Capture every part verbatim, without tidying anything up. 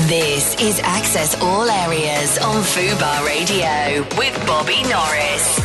This is Access All Areas on Fubar Radio with Bobby Norris.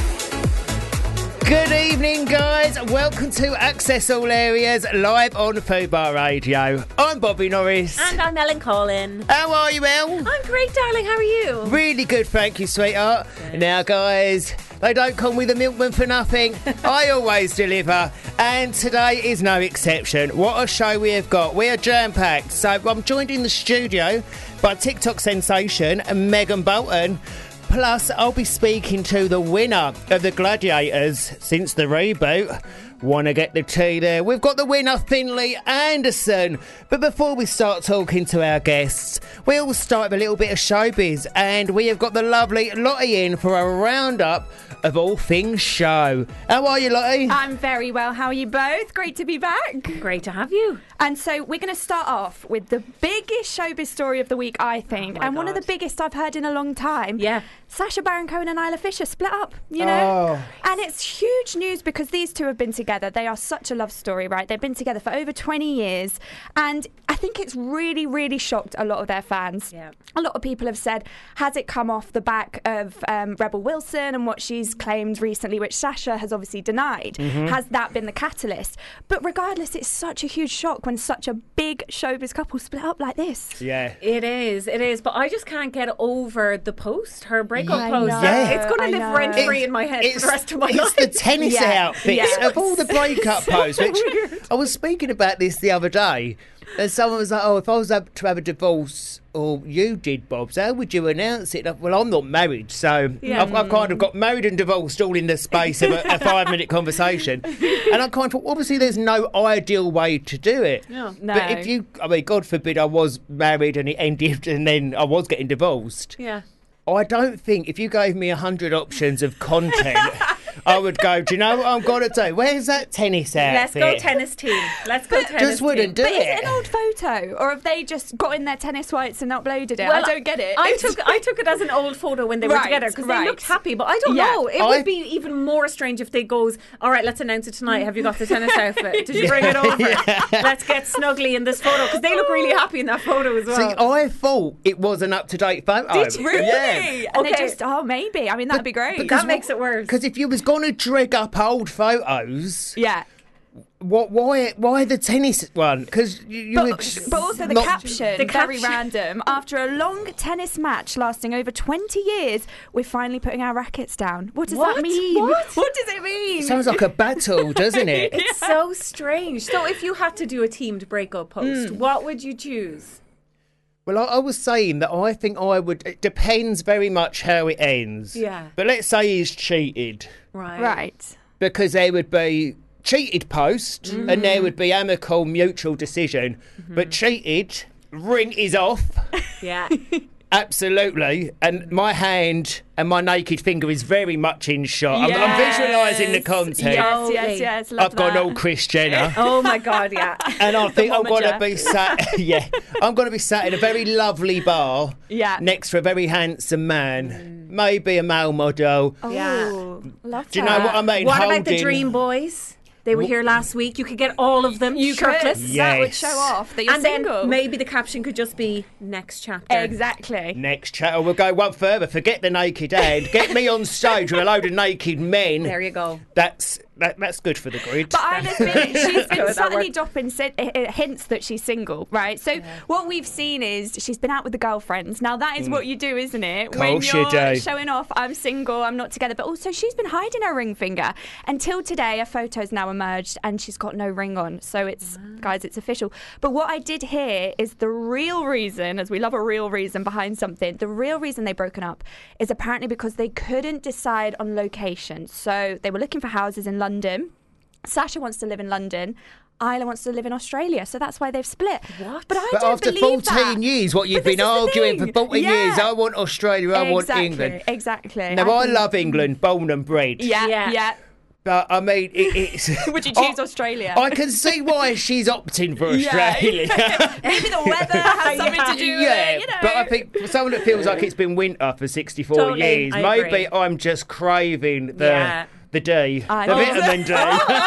Good evening, guys. Welcome to Access All Areas live on Fubar Radio. I'm Bobby Norris. And I'm Ellen Collin. How are you, Elle? I'm great, darling. How are you? Really good, thank you, sweetheart. Good. Now, guys, they don't call me the milkman for nothing. I always deliver. And today is no exception. What a show we have got. We are jam-packed. So I'm joined in the studio by TikTok sensation Megan Bolton. Plus, I'll be speaking to the winner of the Gladiators since the reboot. Want to get the tea there? We've got the winner, Finley Anderson. But before we start talking to our guests, we'll start with a little bit of showbiz. And we have got the lovely Lottie in for a roundup of all things show. How are you, Lottie? I'm very well. How are you both? Great to be back. Great to have you. And so we're going to start off with the biggest showbiz story of the week, I think. Oh and God. one of the biggest I've heard in a long time. Yeah. Sacha Baron Cohen and Isla Fisher split up, you know? Oh. And it's huge news because these two have been together. They are such a love story, right? They've been together for over twenty years. And I think it's really, really shocked a lot of their fans. Yeah. A lot of people have said, has it come off the back of um, Rebel Wilson and what she's claimed recently, which Sacha has obviously denied? Mm-hmm. Has that been the catalyst? But regardless, it's such a huge shock when such a big showbiz couple split up like this. Yeah. It is, it is. But I just can't get over the post, her breakup I post. know, Yeah. It's going I to live know. rent free It's- in my head for It's, the rest of my it's life. the tennis Yeah. outfits Yeah. of all the breakup posts. Which I was speaking about this the other day, and someone was like, "Oh, if I was able to have a divorce, or you did, Bobs, how would you announce it?" Well, I'm not married, so Yeah. I've, I've kind of got married and divorced all in the space of a, a five-minute conversation, and I kind of thought, obviously, there's no ideal way to do it. Yeah. No. But if you, I mean, God forbid, I was married and it ended, and then I was getting divorced. Yeah. I don't think if you gave me a hundred options of content, I would go, do you know what I'm going to do? Where's that tennis Let's outfit? go tennis team. Let's go tennis Just wouldn't team. do But is it. it an old photo, or have they just got in their tennis whites and uploaded it? I Well, don't get it. I took I took it as an old photo when they were Right, together because right. they looked happy. But I don't Yeah. know. It I- would be even more strange if they goes, all right, let's announce it tonight. Have you got the tennis outfit? Did you bring it over? Let's get snuggly in this photo because they look really happy in that photo as well. See, I thought it was an up-to-date photo. Did you? Really? Yeah. And they Okay. just, oh, maybe. I mean, that'd be great. because that makes it worse. Because if you was going to drag up old photos, yeah. what? Why? Why the tennis one? Because you, you would. But, but also the not- caption, The very caption. random. After a long tennis match lasting over twenty years, we're finally putting our rackets down. What does What? that mean? What? What does it mean? Sounds like a battle, doesn't it? It's so strange. So if you had to do a teamed breakup post, Hmm. what would you choose? Well, I, I was saying that I think I would. It depends very much how it ends. Yeah. But let's say he's cheated, Right. Right. because there would be cheated post and there would be amicable mutual decision. But cheated, ring is off. Yeah. Absolutely. And my hand and my naked finger is very much in shot. I'm, I'm visualising the content. Yes, yes, Totally. yes. Love I've got that. an old Chris Jenner. Oh my God, yeah. And I think I'm Momager. going to be sat. Yeah, I'm going to be sat in a very lovely bar. Yeah. Next to a very handsome man, maybe a male model. Oh, Yeah. love Do you know that. what I mean? What about the Holding- Dream Boys? They were here last week. You could get all of them You shirtless. could. That would Yes. show off that you're And single. then maybe the caption could just be next chapter. Exactly. Next chat, we'll go one further. Forget the naked hand. Get me on stage with a load of naked men. There you go. That's that, that's good for the grid. But Isla's been, she's been That subtly worked. dropping si- uh, uh, hints that she's single, right? So what we've seen is she's been out with the girlfriends. Now that is what you do, isn't it? When Course you you're do. showing off, I'm single, I'm not together. But also she's been hiding her ring finger until today. A photo's now emerged and she's got no ring on. So it's, guys, it's official. But what I did hear is the real reason, as we love a real reason behind something, the real reason they've broken up is apparently because they couldn't decide on location. So they were looking for houses in London. Sacha wants to live in London. Isla wants to live in Australia, so that's why they've split. What? But I But don't after believe fourteen that. years, what you've But been this is the arguing for thing. fourteen Yeah. years, I want Australia, I want Exactly, England. Exactly. Now, I think- love England, born and bred. Yeah, Yeah. yeah. But I mean, it, it's. Would you choose I- Australia? I can see why she's opting for Yeah. Australia. Maybe the weather has something to do with Yeah, it, you know. but I think for someone that feels like it's been winter for sixty-four Totally, years, I maybe agree. I'm just craving the Yeah. the D, I the know. vitamin D.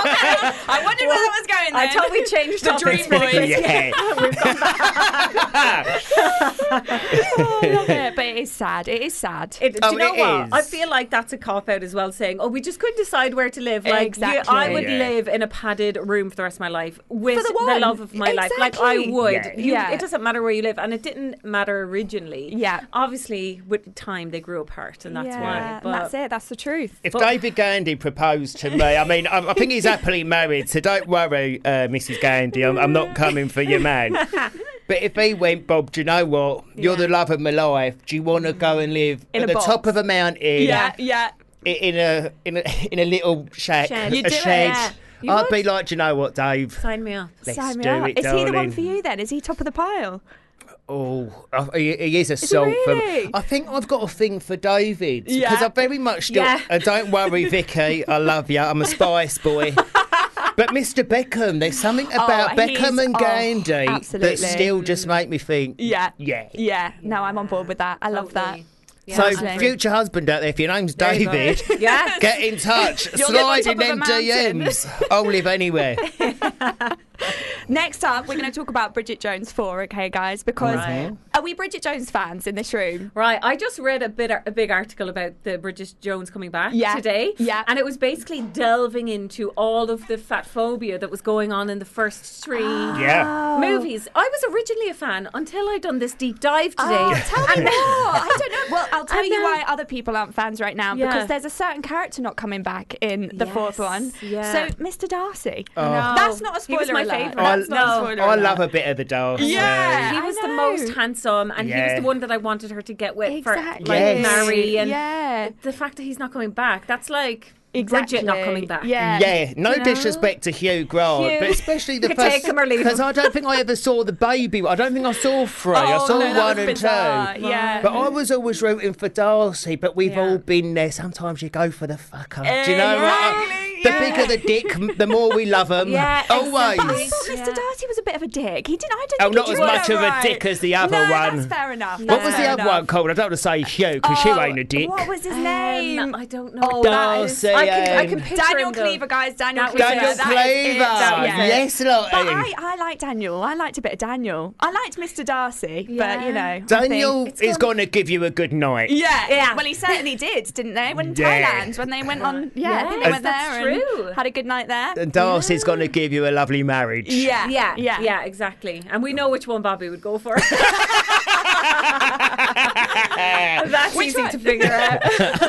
I wondered where that was going then. I totally changed The topics Dream really Boys. quick. Yeah. We've gone back. Oh, I love it. But it is sad. It is sad. It, do Oh, you know it what? is. I feel like that's a cop out as well, saying, "Oh, we just couldn't decide where to live." Like, you- Exactly. I would Yeah. live in a padded room for the rest of my life with For the the, one. love of my life. Like, I Exactly. would. Yeah. You- Yeah. It doesn't matter where you live, and it didn't matter originally. Yeah. Obviously, with time, they grew apart, and that's yeah, why. and But that's it. That's the truth. If But- David Gandy proposed to me, I mean, I, I think he's happily married, so don't worry, uh, Missus Gandy, I'm, I'm not coming for your man. But if he went, Bob, do you know what? You're the love of my life. Do you want to go and live In at a the box. top of a mountain? Yeah, yeah. i- In a in a in a little shack, Shed. a You'd do it, shed. yeah. You I'd would? be like, do you know what, Dave? sign me up. Let's Sign me do up. it, Is he the one darling. for you then? Is he top of the pile? Oh, uh, he, he is a salt really? for. I think I've got a thing for David because Yeah. I very much still. Yeah. Uh, don't worry, Vicky, I love you. I'm a Spice boy. But Mister Beckham, there's something about Oh, he's- Beckham and oh, Gandy absolutely. that still just make me think. Yeah. Yeah. Yeah. No, I'm on board with that. I love that. Totally. Yeah. So, Absolutely. future husband out there, if your name's There you go. David, Yes. get in touch. You'll live on Slide in top of a them mountain. D Ms. I'll live anywhere. Next up, we're going to talk about Bridget Jones four, okay, guys? Because Right. are we Bridget Jones fans in this room? Right, I just read a bit a big article about the Bridget Jones coming back Yeah. today. Yeah. And it was basically delving into all of the fat phobia that was going on in the first three Yeah. movies. I was originally a fan until I done this deep dive today. Oh, tell me And- more. I don't know. Well, I'll tell And you then- why other people aren't fans right now. Yeah. Because there's a certain character not coming back in the fourth Yes, one. yeah. So, Mister Darcy. No. That's not a He was spoiler my alert. favourite. That's No. not a spoiler I alert. love a bit of the Darcy. Yeah. He I was the know. most handsome, and he was Yeah. the one that I wanted her to get with Exactly. for like Yes. marry. And Yeah. the fact that he's not coming back, that's like Exactly. Bridget not coming back. Yeah. Yeah, no You know? disrespect to Hugh Grant, Hugh. but especially the You could first. take him or leave him. Because I don't think I ever saw the baby. I don't think I saw three. I Oh, saw no, that one was and bizarre. two. Yeah. But I was always rooting for Darcy, but we've Yeah. all been there. Sometimes you go for the fucker. Do you know what? Exactly, The yeah. bigger the dick, the more we love them. Yeah, Always. exactly. I thought Mister Yeah. Darcy was a bit of a dick. He didn't. I don't Oh, think not he as did much it of a right. dick as the other no, one. That's fair enough. What That's was the fair other enough. one called? I don't want to say Hugh, because Hugh Oh, ain't a dick. What was his Um, name? I don't know. Oh, that is- Darcy. I can, I can um, picture Daniel him, though. Cleaver, guys. Daniel That was Cleaver. it. Daniel That is it. Cleaver. That was it. Yes, Lottie. But I, I like Daniel. I liked a bit of Daniel. I liked Mister Darcy, but Yeah. you know, I Daniel think- is going to give you a good night. Yeah, Yeah. Well, he certainly did, didn't they? When Yeah. Thailand, when they went on, yeah, I think they Yes, went that's there and true. had a good night there. And Darcy's going to give you a lovely marriage. Yeah, Yeah, yeah, yeah, exactly. And we know which one Bobby would go for. That's Which easy one? to figure out.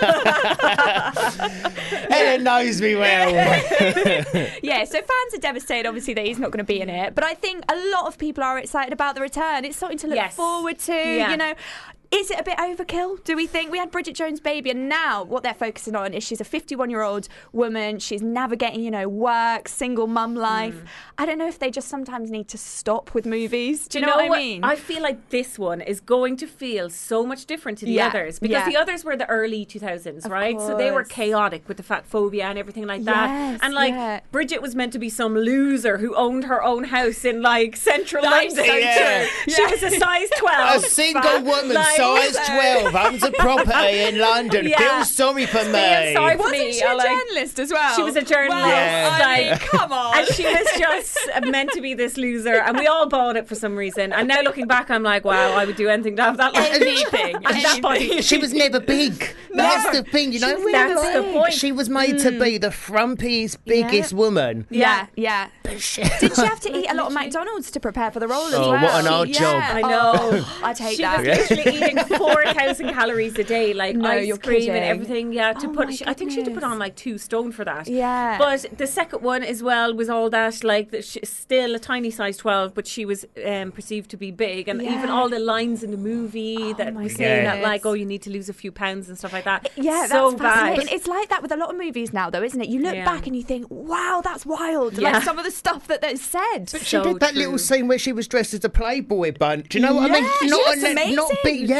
Ellen knows me well. Yeah, so fans are devastated, obviously, that he's not going to be in it. But I think a lot of people are excited about the return. It's something to look Yes. forward to, Yeah. you know. Is it a bit overkill, do we think? We had Bridget Jones' Baby, and now what they're focusing on is she's a fifty-one-year-old woman. She's navigating, you know, work, single mum life. Mm. I don't know if they just sometimes need to stop with movies. Do you Do know, what I mean? I feel like this one is going to feel so much different to the Yeah, others because yeah. the others were the early two thousands, right? So they were course. chaotic with the fat phobia and everything like that. Yes, and like yeah. Bridget was meant to be some loser who owned her own house in like central That's London. so Yeah. true. She was a size twelve. A single fat, woman, like- size twelve, owns a property in London. Yeah. Feel sorry for me. Feel sorry for Wasn't me. she I a like- journalist as well? She was a journalist. Well, Yeah. I mean, Like, come on. And she was just meant to be this loser, and we all bought it for some reason. And now looking back, I'm like, wow, I would do anything to have that life. Anything. And that body. She was never big. That's the thing, you know. was That's never the big. point. She was made to be the frumpiest, biggest woman. Yeah, yeah. But she- Did she have to eat a lot of McDonald's to prepare for the role as Oh, well? what an odd Yeah. job. I know. Oh, I'd hate She that. was literally eating four thousand calories a day, like No, ice you're cream kidding. and everything. Yeah, to Oh put. my She, I think she had to put goodness. on like two stone for that. Yeah. But the second one as well was all that like that she, still a tiny size twelve, but she was um, perceived to be big, and Yeah. even all the lines in the movie that my were saying that goodness. like, oh, you need to lose a few pounds and stuff like that. Yeah, so that's bad. fascinating. It's like that with a lot of movies now, though, isn't it? You look Yeah. back and you think, wow, that's wild. Yeah. Like some of the stuff that they said. She So did that true. little scene where she was dressed as a Playboy bunch. Do you know what I Yeah, mean? she Not looks a- not amazing. big, yeah.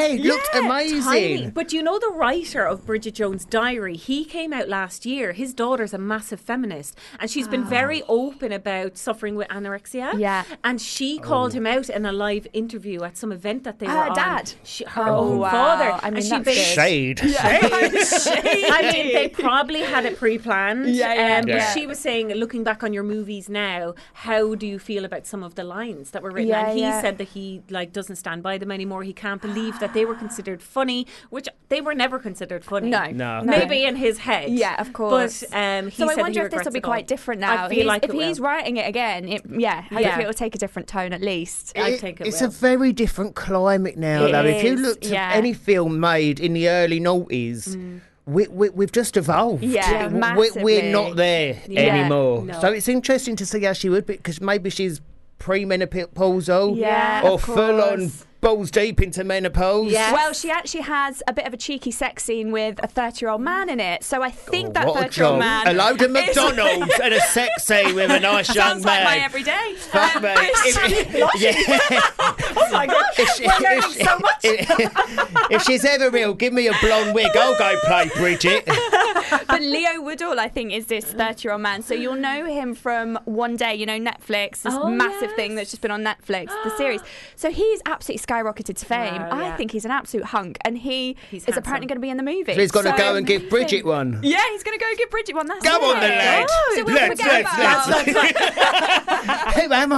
Yeah, it looked Yeah, amazing. Tiny. But you know the writer of Bridget Jones' Diary, he came out last year. His daughter's a massive feminist and she's been very open about suffering with anorexia. Yeah. And she called him out in a live interview at some event that they Her were on. dad? She, her Oh, own wow. father. I mean, and she that's bas- good. Shade. I mean, they probably had it pre-planned. Yeah, yeah, um, yeah. But she was saying, looking back on your movies now, how do you feel about some of the lines that were written? Yeah, and he yeah. said that he like doesn't stand by them anymore. He can't believe that they were considered funny, which they were never considered funny. No. No. Maybe in his head. Yeah, of course. But um, he So said I wonder he if this will regrets be it all. quite different now. I feel He's- like if it he's will. writing it again, it, yeah, hopefully Yeah. it'll take a different tone at least. I It- think it it's will. a very different climate now, It though. If you is, looked yeah. at any film made in the early noughties, we, we, we've just evolved. Yeah, we, massively. we're not there Yeah. anymore. No. So it's interesting to see how she would be, because maybe she's premenopausal Yeah, or of full on course. balls deep into menopause. Yeah. Well, she actually has a bit of a cheeky sex scene with a thirty-year-old man in it. So I think that What a thirty-year-old job. man. A load of is- McDonald's and a sex scene with a nice young Sounds like man. my everyday. Fuck Um, me. If, yeah. Oh my gosh, If she- we're learning if she- so much. If, if she's ever real, give me a blonde wig. I'll go play Bridget. But Leo Woodall, I think, is this thirty-year-old man. So you'll know him from One Day, you know, Netflix, this Oh, massive yes. thing that's just been on Netflix, the series. So he's absolutely skyrocketed to fame. Wow, I yeah. think he's an absolute hunk, and he He's is handsome. apparently going to be in the movie. He's got to So- go and give Bridget one. Yeah, he's going to go give Bridget one. That's Go it. on then, lad. So we'll Let's, forget let's, about let's. Who am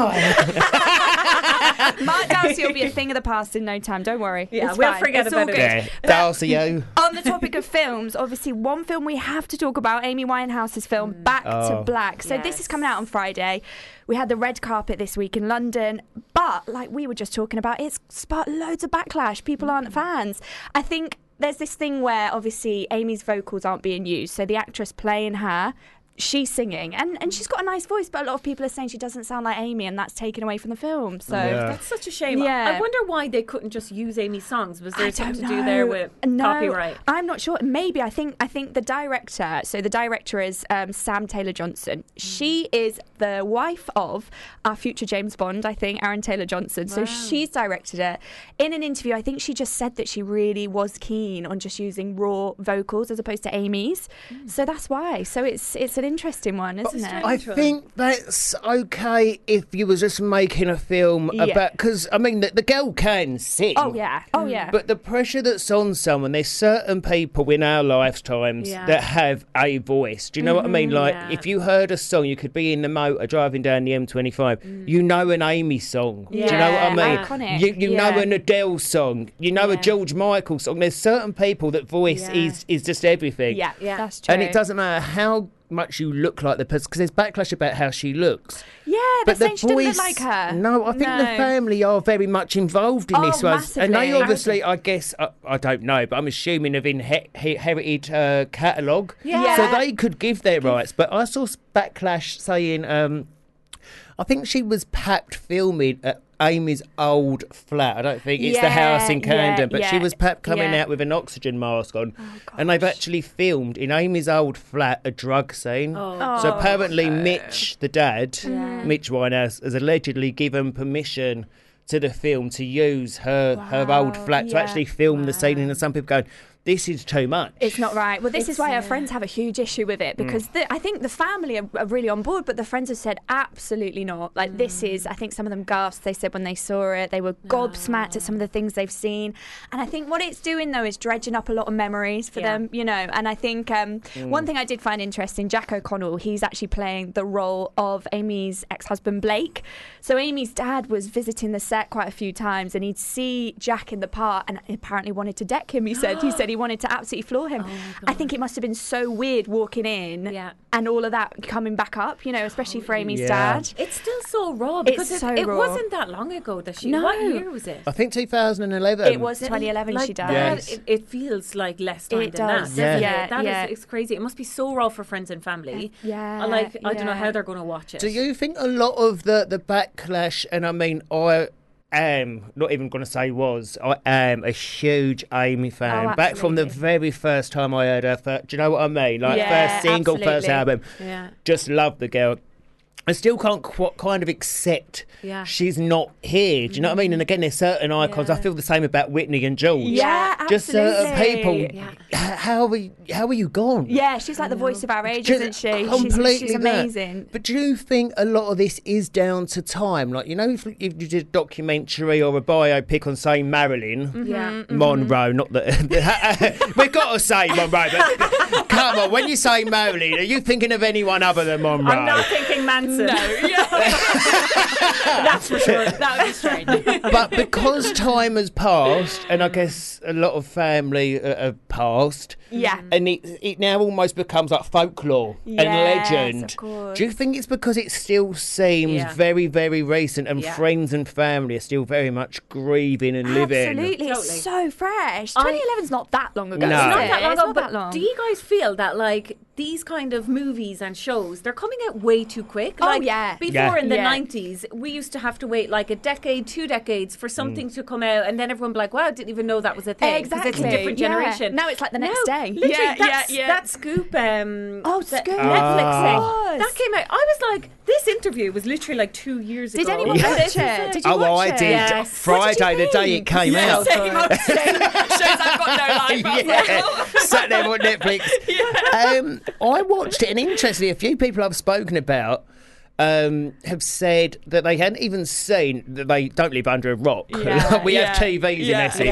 I? Mark Darcy will be a thing of the past in no time. Don't worry. Yeah, It's we'll fine. forget It's about all it. good. Yeah, Darcy, you. On the topic of films, obviously one film we have to talk about, Amy Winehouse's film Back to Oh. Black. So this Yes. is coming out on Friday. We had the red carpet this week in London, but like we were just talking about, it's sparked loads of backlash. People aren't fans. I think there's this thing where obviously Amy's vocals aren't being used, so the actress playing her, she's singing, and, and she's got a nice voice, but a lot of people are saying she doesn't sound like Amy, and that's taken away from the film. So Yeah. That's such a shame. Yeah. I wonder why they couldn't just use Amy's songs. Was there I something don't to know. do there with no, copyright? I'm not sure. Maybe I think I think the director. So the director is um, Sam Taylor Johnson. She is the wife of our future James Bond. I think Aaron Taylor Johnson. So Wow. she's directed it. In an interview, I think she just said that she really was keen on just using raw vocals as opposed to Amy's. So that's why. So it's it's an interesting one, isn't it? I think that's okay if you was just making a film Yeah. about, because I mean the, the girl can sing. Oh yeah. Oh yeah. But the pressure that's on someone, there's certain people in our lifetimes Yeah. that have a voice. Do you know what I mean? Like, yeah. if you heard a song, you could be in the motor driving down the M twenty-five, you know an Amy song. Do you know what I Yeah, mean? iconic. You, you know Yeah. an Adele song. You know a Yeah. George Michael song. There's certain people that voice Yeah. is, is just everything. yeah, Yeah. that's true. And it doesn't matter how much you look like the person, because there's backlash about how she looks. Yeah, they're But the saying she doesn't look voice, like her. no, I think the No. family are very much involved in Oh, this one, and they massively. obviously, I guess, I, I don't know, but I'm assuming have inherited uh, catalogue, Yeah. so they could give their rights. But I saw s- backlash saying, um, I think she was papped filming at Amy's old flat. I don't think it's the house in Yeah, Camden, but she yeah, was papped coming yeah. out with an oxygen mask on, Oh, and they've actually filmed in Amy's old flat a drug scene. Oh. So apparently, Mitch, the dad, Yeah. Mitch Winehouse, has allegedly given permission to the film to use her her old Wow, flat to yeah. actually film the scene, and some people going, "This is too much." It's not right. Well, this It's, is why uh, our friends have a huge issue with it, because Mm. the, I think the family are, are really on board, but the friends have said absolutely not. Like this is, I think some of them gasped. They said when they saw it, they were gobsmacked at some of the things they've seen. And I think what it's doing though is dredging up a lot of memories for Yeah. them, you know. And I think um, Mm. one thing I did find interesting, Jack O'Connell, he's actually playing the role of Amy's ex-husband Blake. So Amy's dad was visiting the set quite a few times, and he'd see Jack in the part, and apparently wanted to deck him. He said he said he wanted to absolutely floor him. I think it must have been so weird walking in Yeah. and all of that coming back up, you know, especially for Amy's Yeah. dad. It's still so raw because It's it, so it raw. wasn't that long ago that she. No. What year was it? I think two thousand eleven. It was twenty eleven like she died. that, Yes. it, it feels like less time It than does. that. Yeah. doesn't Yeah, it? That yeah. is, it's crazy. It must be so raw for friends and family. Yeah, I like I don't know yeah. how they're going to watch it. Do you think a lot of the the backlash, and I mean, I am not even going to say was, I am a huge Amy fan. Oh, Back from the absolutely. very first time I heard her, first, do you know what I mean? Like Yeah, first single, first absolutely. album. Yeah. Just love the girl. I still can't qu- kind of accept Yeah. she's not here. Do you know what I mean? And again, there's certain icons. I Yeah. feel the same about Whitney and George. Yeah, Just certain absolutely. people. Yeah. h- How are you, how are you gone? Yeah, she's like the voice of our age, Just isn't she? Completely she's, she's that. amazing. But do you think a lot of this is down to time? Like, you know, if, if you did a documentary or a biopic on, say, Marilyn Yeah. Monroe, not that we've got to say Monroe, but come on, when you say Marilyn, are you thinking of anyone other than Monroe? I'm not thinking Manson. No, yeah. That's for sure. That would be strange. But because time has passed, and I guess a lot of family uh, have passed, Yeah. and it, it now almost becomes like folklore Yes, and legend. of course. Do you think it's because it still seems Yeah. very, very recent, and Yeah. friends and family are still very much grieving and living? Absolutely, Totally. it's so fresh. I- twenty eleven's not that long ago. No. is It's Not it? that long It's ago, not but that long. do you guys feel that like these kind of movies and shows, they're coming out way too quick? Oh, Like, yeah. Before Yeah. in the Yeah. nineties, we used to have to wait like a decade, two decades for something to come out, and then everyone would be like, wow, I didn't even know that was a thing. 'cause it's a Exactly, different yeah. generation. Now it's like the next No, day. Literally, Yeah, that's, yeah, yeah. that Scoop, um, Oh, the Scoop. Netflix Ah. thing, that came out. I was like, this interview was literally like two years Did ago. anyone And watch this is it? Did you Oh, well, watch I it? did. Yes. What Friday, did you the day it think? came Yeah, out. same, I was saying, shows I've got no life. I was like, Yeah, oh. sat there on Netflix. Um, I watched it, and interestingly, a few people I've spoken about um, have said that they hadn't even seen that they don't live under a rock. Yeah, we yeah, have T Vs yeah. in Essex.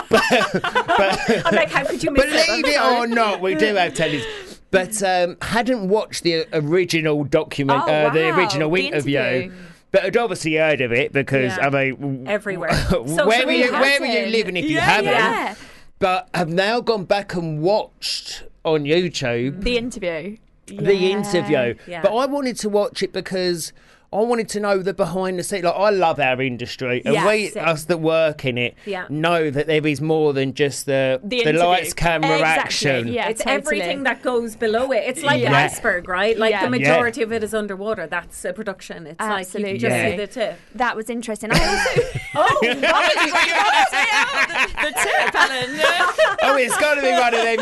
Yeah. I'm like, how could you miss it? Believe I'm it sorry. or not, we do have tellies. But um, hadn't watched the original document, Oh, uh, the wow. original The interview. interview. But I'd obviously heard of it because, Yeah. I mean... Everywhere. Social where, are you, media. where are you Hasn't. living if you Yeah, haven't? yeah. But have now gone back and watched on YouTube The interview. the Yeah. interview. Yeah. But I wanted to watch it because I wanted to know the behind the scenes. Like, I love our industry, and Yeah, we, same. us that work in it, Yeah. know that there is more than just the The the, interview. lights, camera, Exactly, action. yeah. It's totally. everything that goes below it. It's like an Yeah. iceberg, right? Like Yeah. the majority of it is underwater. That's a production. It's like Absolutely. you just Yeah. see the tip. That was interesting. I also, Oh, the tip, Helen. Oh, it's got to be one of them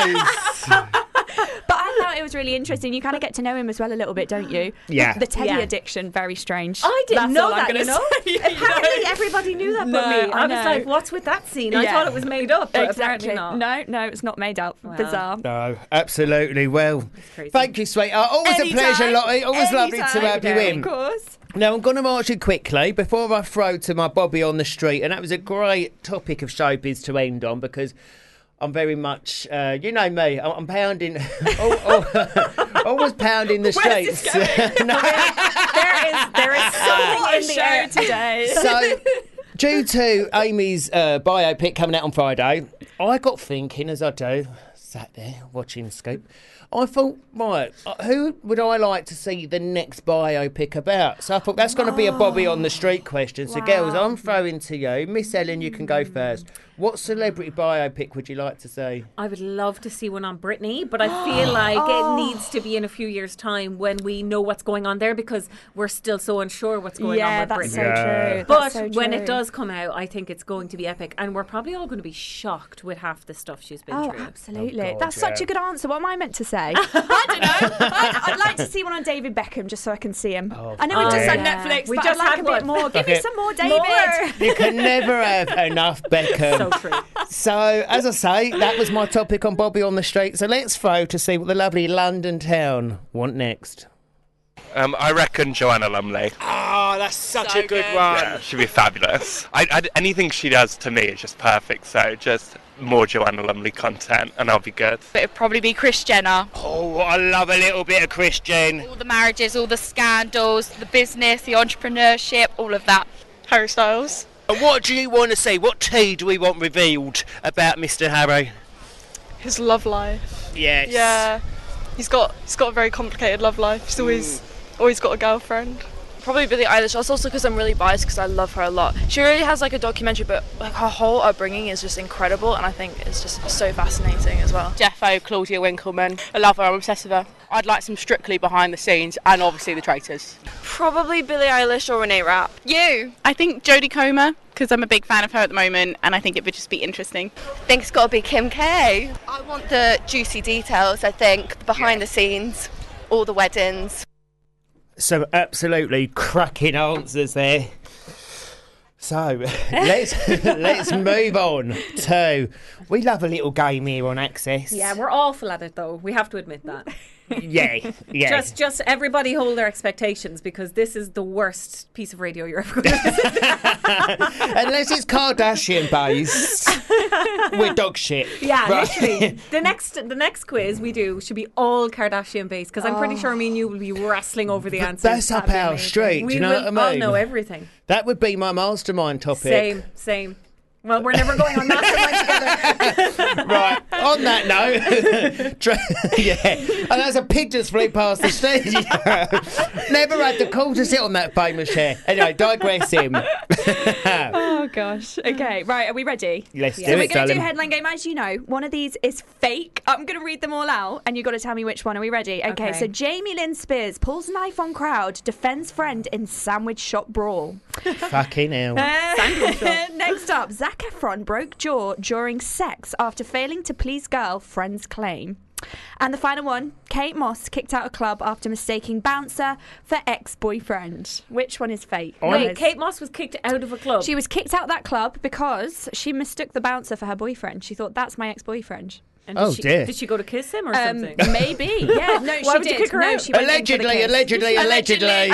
shows. But I thought it was really interesting. You kind of get to know him as well a little bit, don't you? Yeah. The, the Teddy Yeah. addiction, very strange. I didn't That's know all I'm that, gonna you know? say. You Apparently know? everybody knew that but No, me. I, I was know. like, what's with that scene? I Yeah. thought it was made up, but Exactly. apparently not. No, no, it's not made up. Wow. Bizarre. No, absolutely. Well, crazy. thank you, sweetheart. Always Anytime. a pleasure, Lottie. Always lovely to Anytime. have you in. Of course. Now, I'm going to march you quickly before I throw to my Bobby on the street. And that was a great topic of showbiz to end on because I'm very much, uh, you know me, I'm, I'm pounding, oh, oh, always pounding the Where's streets. this No. There is there is something What a in the show air. today. So, due to Amy's uh, biopic coming out on Friday, I got thinking, as I do, sat there watching Scoop, I thought, right, uh, who would I like to see the next biopic about? So I thought that's going to be a Bobby on the street question. So, girls, I'm throwing to you. Miss Ellen, you can go first. What celebrity biopic would you like to see? I would love to see one on Britney, but I feel like it needs to be in a few years' time when we know what's going on there because we're still so unsure what's going yeah, on with that's Britney. so Yeah. true. But That's so when true. it does come out, I think it's going to be epic, and we're probably all going to be shocked with half the stuff she's been Oh, through. absolutely. Oh, God, That's such yeah. a good answer. What am I meant to say? I don't know. I'd, I'd like to see one on David Beckham just so I can see him. Oh, I know we of just course. had Yeah. Netflix, We but just I'd like had a bit one. more. Give me Okay. some more, David. More. You can never have enough Beckham. So true. So, as I say, that was my topic on Bobby on the Street. So let's throw to see what the lovely London town want next. Um, I reckon Joanna Lumley. Oh, that's such So a good, good. one. Yeah, she'd be fabulous. I, I, anything she does to me is just perfect. So just more Joanna Lumley content, and I'll be good. It'd probably be Kris Jenner. Oh, I love a little bit of Christian. All the marriages, all the scandals, the business, the entrepreneurship, all of that. Harry Styles. And what do you want to see? What tea do we want revealed about Mister Harry? His love life. Yes. Yeah, he's got he's got a very complicated love life. He's always always got a girlfriend. Probably Billie Eilish. That's also because I'm really biased because I love her a lot. She really has like a documentary, but like her whole upbringing is just incredible, and I think it's just so fascinating as well. Defo, Claudia Winkleman. I love her, I'm obsessed with her. I'd like some Strictly behind the scenes and obviously the traitors. Probably Billie Eilish or Renee Rapp. You. I think Jodie Comer, because I'm a big fan of her at the moment, and I think it would just be interesting. I think it's got to be Kim K. I want the juicy details, I think, the behind the scenes, all the weddings. some absolutely cracking answers there. So let's let's move on to. We love a little game here on Access. Yeah, we're awful at it though. We have to admit that. Yeah, yeah. Just, just everybody hold their expectations because this is the worst piece of radio you're ever going to listen to. Unless it's Kardashian based, we're dog shit. Yeah, Right. literally. The next, the next quiz we do should be all Kardashian based because I'm pretty sure me and you will be wrestling over the answers. That's up That'd be our amazing. street. Do We you know will what I mean? all know everything. That would be my mastermind topic. Same, same. Well, we're never going on mastermind together. Right, on that note, tra- yeah, and as a pig just flew past the stage, never had the call to sit on that famous chair. Anyway, digressing. Oh gosh. Okay, right. Are we ready? Let's So do we're it, going to darling. do headline game. As you know, one of these is fake. I'm going to read them all out, and you've got to tell me which one. Are we ready? Okay. Okay. So Jamie Lynn Spears pulls knife on crowd, defends friend in sandwich shop brawl. Fucking hell. Next up, Zac Efron broke jaw during sex after failing to please girl, friends claim. And the final one, Kate Moss kicked out a club after mistaking bouncer for ex-boyfriend. Which one is fake? Wait, Guys? Kate Moss was kicked out of a club. She was kicked out of that club because she mistook the bouncer for her boyfriend. She thought, that's my ex-boyfriend. And did Oh, she, dear. Did she go to kiss him or Um, something? maybe. Yeah, no, Why she would did. you kick her no, out? she went in for the Allegedly, kiss. allegedly, allegedly.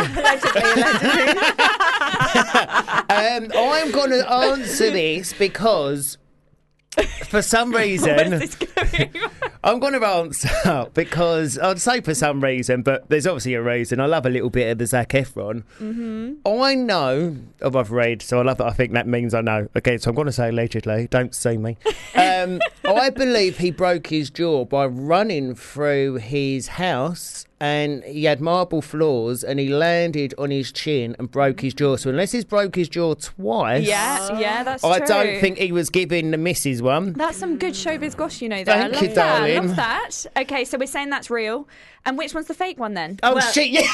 um, I'm going to answer this because, for some reason, Where's this going? I'm going to answer because I'd say for some reason, but there's obviously a reason. I love a little bit of the Zac Efron. Mm-hmm. I know, of I've read, so I love that. I think that means I know. Okay, so I'm going to say allegedly. Don't sue me. Um, I believe he broke his jaw by running through his house. And he had marble floors, and he landed on his chin and broke his jaw. So unless he's broke his jaw twice, Yeah, yeah, that's I true. don't think he was giving the missus one. That's some good showbiz gosh, you know. There. Thank I love you, that. darling. I love that. Okay, so we're saying that's real. And which one's the fake one then? Oh Well- shit! Yeah.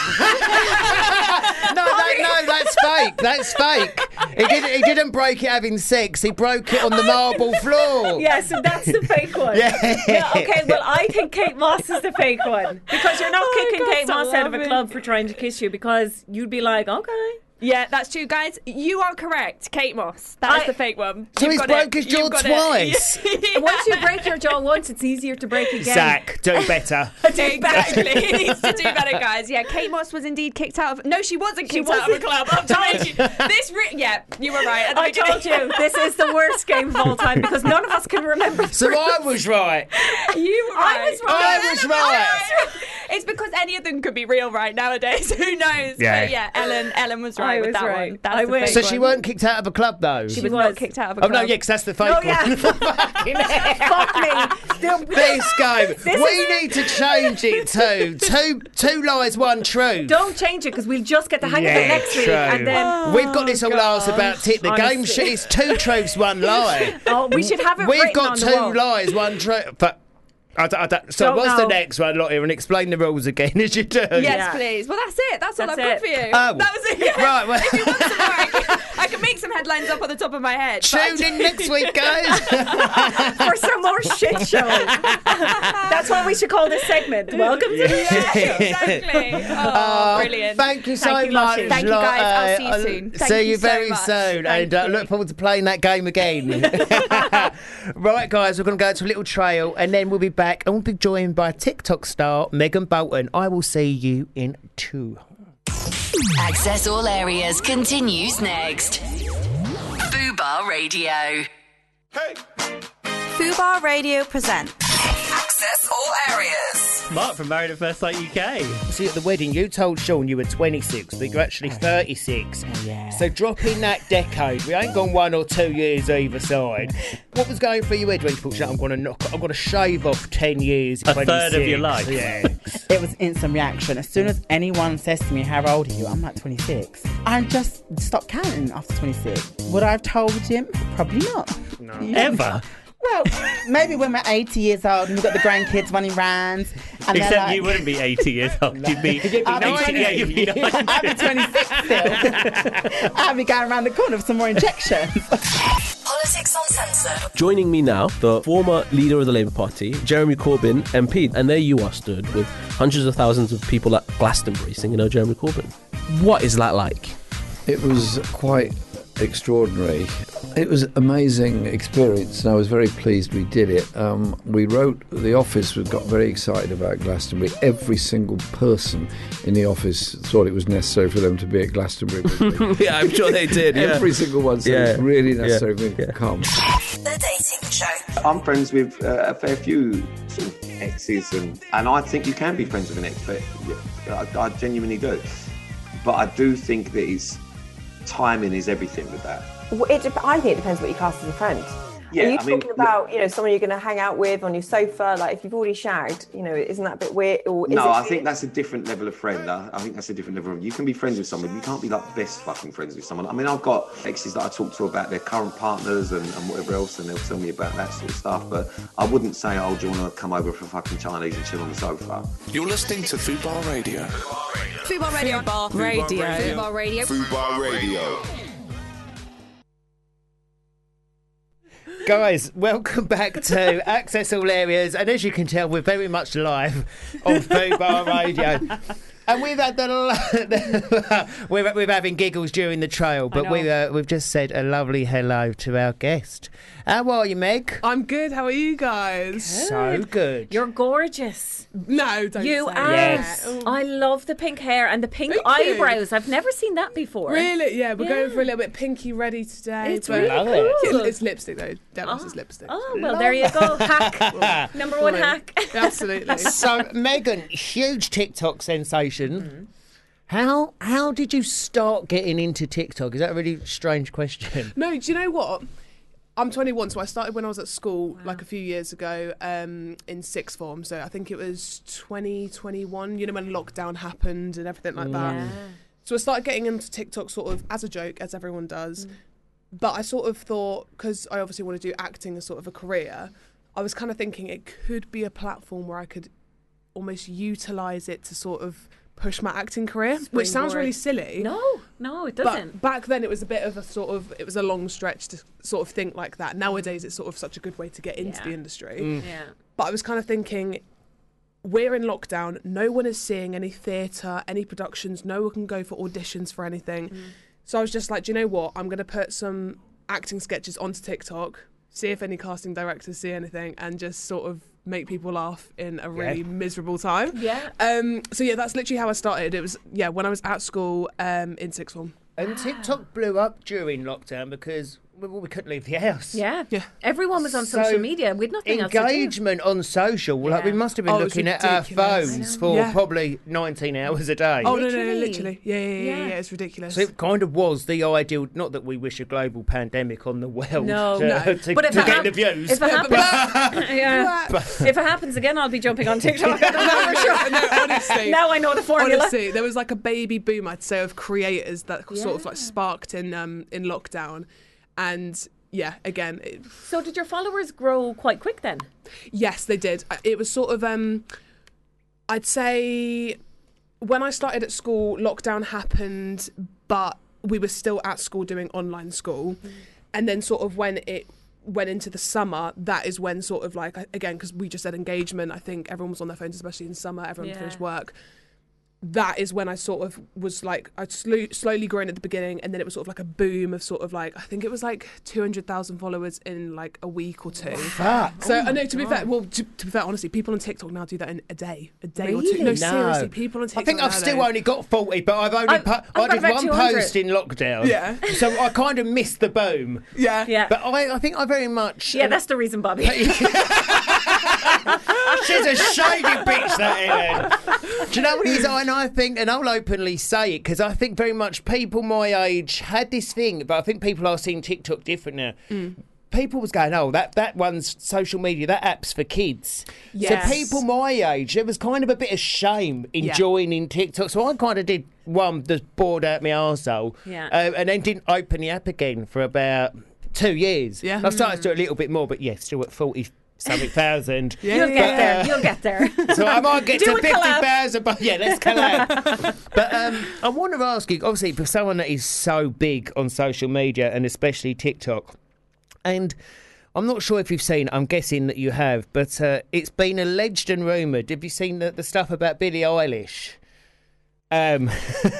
no, that, no, that's fake. That's fake. He didn't. He didn't break it having sex. He broke it on the marble floor. Yeah, so that's the fake one. Yeah. Yeah, okay, well, I think Kate Moss is the fake one. Because you're not Oh my kicking God, Kate stop Moss out of a laughing. club for trying to kiss you because you'd be like, okay. Yeah, that's true, guys. You are correct. Kate Moss. That's I- the fake one. So You've he's got broke it. his jaw You've got it. twice. Yeah. Once you break your jaw once, it's easier to break again. Zach, do better. Exactly. He needs to do better, guys. Yeah, Kate Moss was indeed kicked out of. No, she wasn't kicked out of a wasn't. club. I'm telling you. This. Re- yeah, you were right. At the I told beginning. you, this is the worst game of all time because none of us can remember. So I was right. You were right. I was right. I was right. It's because any of them could be real right nowadays. Who knows? Yeah. But yeah, Ellen. Ellen was right I with was that right. one. That's I the win. fake So she one. weren't kicked out of a club though. She She was was. not kicked out of a Oh club. no, yeah, 'cause that's the fake Oh, one. yeah. Fucking hell. Fuck me. This game. This we is- need to change it to two two lies, one truth. Don't change it because we'll just get the hang of Yeah, it next week. true. And then, We've got this all arse about it. The game Honestly. shit is two truths, one lie. oh, we should have it We've written got on two the wall. lies, one truth. But I, don't- I don't- so Don't what's know. the next one, Lottie? And explain the rules again as you do. Yes, Yeah. please. Well, that's it. That's all That's I've got it. for you. Oh. That was it. Yeah. Right, well- If you want some more, I can, I can make some headlines up on the top of my head. but I Tune in next week, guys. For some more shit show. That's what we should call this segment. Welcome to the Yeah, shit show. exactly. Oh, Uh, brilliant. Thank you so Thank you, much. Lottie. Thank you, guys. I'll see you Lot- soon. uh, Thank see you you so very much. soon. Thank and uh, you. look forward to playing that game again. Right, guys, we're going to go to a little trail and then we'll be back and we'll be joined by TikTok star Megan Bolton. I will see you in two. Access All Areas continues next. Fubar Radio. Fubar Radio presents Access All Areas. Mark from Married at First Sight U K. See, at the wedding, you told Sean you were twenty-six, but you're actually thirty-six. Yeah. So drop in that decade. We ain't gone one or two years either side. What was going through your head when you thought, "Shit, I'm going to knock, I'm going to shave off ten years. A third of your life. Yeah. It was instant reaction. As soon as anyone says to me, how old are you? I'm like twenty-six. I just stopped counting after twenty-six. Would I have told him? Probably not. No. Ever? Well, maybe when we're eighty years old and we've got the grandkids running rounds. And they're Except like, you wouldn't be eighty years old. You'd be, You'd be I'll be ninety. Yeah, you'd be ninety. I'll be twenty-six still. I'll be going around the corner for some more injections. Politics Uncensored. Joining me now, the former leader of the Labour Party, Jeremy Corbyn, M P. And there you are stood with hundreds of thousands of people at Glastonbury singing "Oh Jeremy Corbyn." What is that like? It was quite extraordinary. It was an amazing experience, and I was very pleased we did it. Um, we wrote, the office got very excited about Glastonbury. Every single person in the office thought it was necessary for them to be at Glastonbury with me. Yeah, I'm sure they did. Yeah. Every single one said Yeah. it was really necessary Yeah. for me to come. The Dating Show. I'm friends with uh, a fair few sort of exes, and, and I think you can be friends with an ex, but yeah, I, I genuinely do. But I do think that it's, timing is everything with that. Well, it, dep- I think it depends what you class as a friend. Yeah, Are you I mean, talking about, you know, someone you're going to hang out with on your sofa? Like, if you've already shagged, you know, isn't that a bit weird? Or is No, it I think that's a different level of friend. I, I think that's a different level of... You can be friends with someone, you can't be like best fucking friends with someone. I mean, I've got exes that I talk to about their current partners and, and whatever else, and they'll tell me about that sort of stuff, but I wouldn't say, oh, do you want to come over for fucking Chinese and chill on the sofa? You're listening to Fubar Radio. Fubar Radio. Fubar Radio. Fubar Radio. Fubar Radio. Guys, welcome back to Access All Areas, and as you can tell, we're very much live on Fubar Radio. And we've had the, we're, we're having giggles during the trail, but we, uh, we've just said a lovely hello to our guest. How are you, Meg? I'm good. How are you guys? So good. You're gorgeous. No, don't You say are. that. Yes. I love the pink hair and the pink Thank you. eyebrows. I've never seen that before. Really? Yeah, we're Yeah. going for a little bit pinky ready today. It's but really Love it. cool. It's lipstick though. Devils is lipstick. Oh, well, there you go. Hack. Number one hack. Absolutely. So, Megan, huge TikTok sensation. Mm-hmm. How how did you start getting into TikTok? Is that a really strange question? No, do you know what? I'm twenty-one, so I started when I was at school, like a few years ago, um, in sixth form. So I think it was twenty twenty-one, you know, when lockdown happened and everything like that. Yeah. So I started getting into TikTok sort of as a joke, as everyone does. But I sort of thought, because I obviously want to do acting as sort of a career, I was kind of thinking it could be a platform where I could almost utilise it to sort of push my acting career, which sounds really silly. No, no, it doesn't. But back then it was a bit of a sort of, it was a long stretch to sort of think like that. Nowadays it's sort of such a good way to get into Yeah. the industry. Mm. Yeah. But I was kind of thinking, we're in lockdown, no one is seeing any theatre, any productions, no one can go for auditions for anything. Mm. So I was just like, do you know what? I'm going to put some acting sketches onto TikTok, see if any casting directors see anything, and just sort of make people laugh in a really Yeah. miserable time. Yeah. Um, so yeah, that's literally how I started. It was, yeah, when I was at school um, in sixth form. And TikTok blew up during lockdown because we, we couldn't leave the house. Yeah. Yeah. Everyone was on So, social media with nothing else to do. Engagement on social, like we Yeah. must have been Oh, it was looking at our ridiculous. phones I know. for Yeah. probably nineteen hours a day. Oh, no, no, no, Literally. literally. Yeah, yeah, yeah, yeah, Yeah. yeah, it's ridiculous. So it kind of was the ideal, not that we wish a global pandemic on the world No. to, No. to, But if to it get hap- the views. If it happens, yeah. But- if it happens again, I'll be jumping on TikTok. no, no, no, honestly. Now I know the formula. Honestly, there was like a baby boom, I'd say, of creators that sort of like Yeah. sparked in um, in lockdown. And yeah, again, it, So did your followers grow quite quick then? yes, they did. I- It was sort of, um, I'd say, when I started at school, lockdown happened, but we were still at school doing online school. And then sort of when it went into the summer, that is when sort of like, again, because we just said engagement, I think everyone was on their phones, especially in summer, everyone Yeah. finished work. That is when I sort of was like, I'd sl- slowly grown at the beginning, and then it was sort of like a boom of sort of like, I think it was like two hundred thousand followers in like a week or two. Fuck. So Oh I know, my to be God. fair, well, to, to be fair, honestly, people on TikTok now do that in a day, a day or Really? two. No, No. seriously, people on I TikTok think I've still nowadays- only got forty, but I've only I've- po- I've I got did about one two hundred. post in lockdown. Yeah. So I kind of missed the boom. Yeah. Yeah. But I, I think I very much. Yeah, that's the reason, Bobby. She's a shady bitch, that Ellen. Do you know what it is? And I think, and I'll openly say it, because I think very much people my age had this thing, but I think people are seeing TikTok different now. Mm. People was going, oh, that, that one's social media, that app's for kids. Yes. So people my age, there was kind of a bit of shame in Yeah. joining TikTok. So I kind of did one that's bored out my arsehole, Yeah. uh, and then didn't open the app again for about two years. Yeah. I started to do a little bit more, but yeah, still at forty something thousand. Yeah, You'll yeah, get yeah. there. You'll get there. So I might get Do to a fifty collab. thousand, but yeah, let's collab. But um, I want to ask you, obviously, for someone that is so big on social media and especially TikTok, And I'm not sure if you've seen, I'm guessing that you have, but uh, it's been alleged and rumoured. Have you seen the, the stuff about Billie Eilish? Um,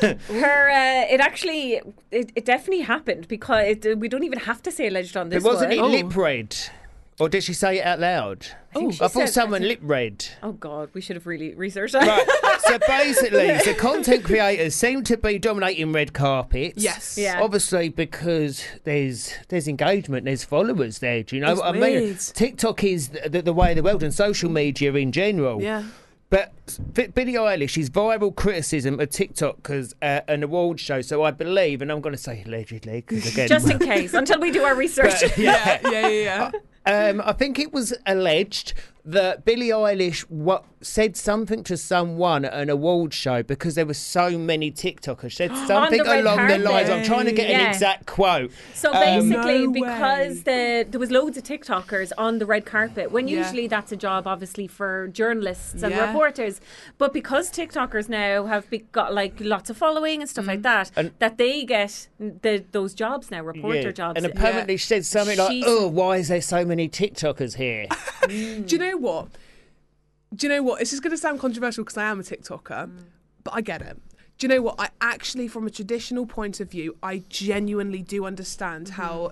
Her, uh, it actually, it, it definitely happened because it, we don't even have to say alleged on this but wasn't one. it lip read? Or did she say it out loud? think Oh, she I thought said- someone lip read. Oh God, we should have really researched that. Right. So basically, the content creators seem to be dominating red carpets. Yes. Yeah. Obviously, because there's there's engagement, there's followers there. Do you know It's what I mean? weird. TikTok is the, the way of the world, and social media in general. Yeah. But B- Billie Eilish's viral criticism of TikTok because uh, an award show. So I believe, and I'm going to say allegedly, because again, Just in case, until we do our research. But, Yeah, yeah, yeah, yeah. Um, I think it was alleged that Billie Eilish what, said something to someone at an award show because there were so many TikTokers. Said something red along the carpet. lines. I'm trying to get Yeah. an exact quote. So Um, basically, No because the, there was loads of TikTokers on the red carpet, when Yeah. usually that's a job, obviously, for journalists and Yeah. reporters. But because TikTokers now have be- got like lots of following and stuff Mm. like that, And- that they get the, those jobs now, reporter yeah. jobs. And apparently she said something like, She's- "Oh, why is there so many TikTokers here?" Do you know what? Do you know what? This is going to sound controversial because I am a TikToker, but I get it. Do you know what? I actually, from a traditional point of view, I genuinely do understand how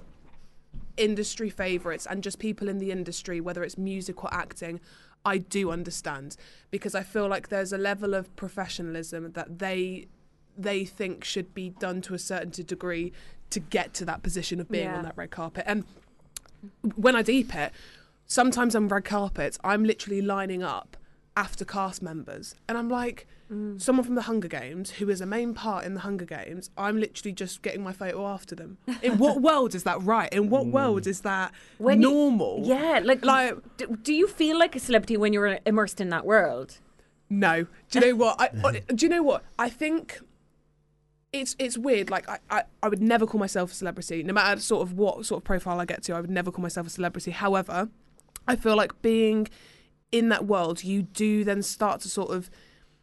industry favourites and just people in the industry, whether it's music or acting, I do understand, because I feel like there's a level of professionalism that they they think should be done to a certain degree to get to that position of being Yeah. on that red carpet. And when I deep it, sometimes on red carpets, I'm literally lining up after cast members, and I'm like, someone from the Hunger Games, who is a main part in the Hunger Games, I'm literally just getting my photo after them. In what world is that right? In what world is that When you- normal? Yeah, like, Like- do, do you feel like a celebrity when you're immersed in that world? No. Do you know what? I, I- do you know what? I think it's it's weird. Like I, I, I would never call myself a celebrity, no matter sort of what sort of profile I get to. I would never call myself a celebrity. However, I feel like being in that world, you do then start to sort of.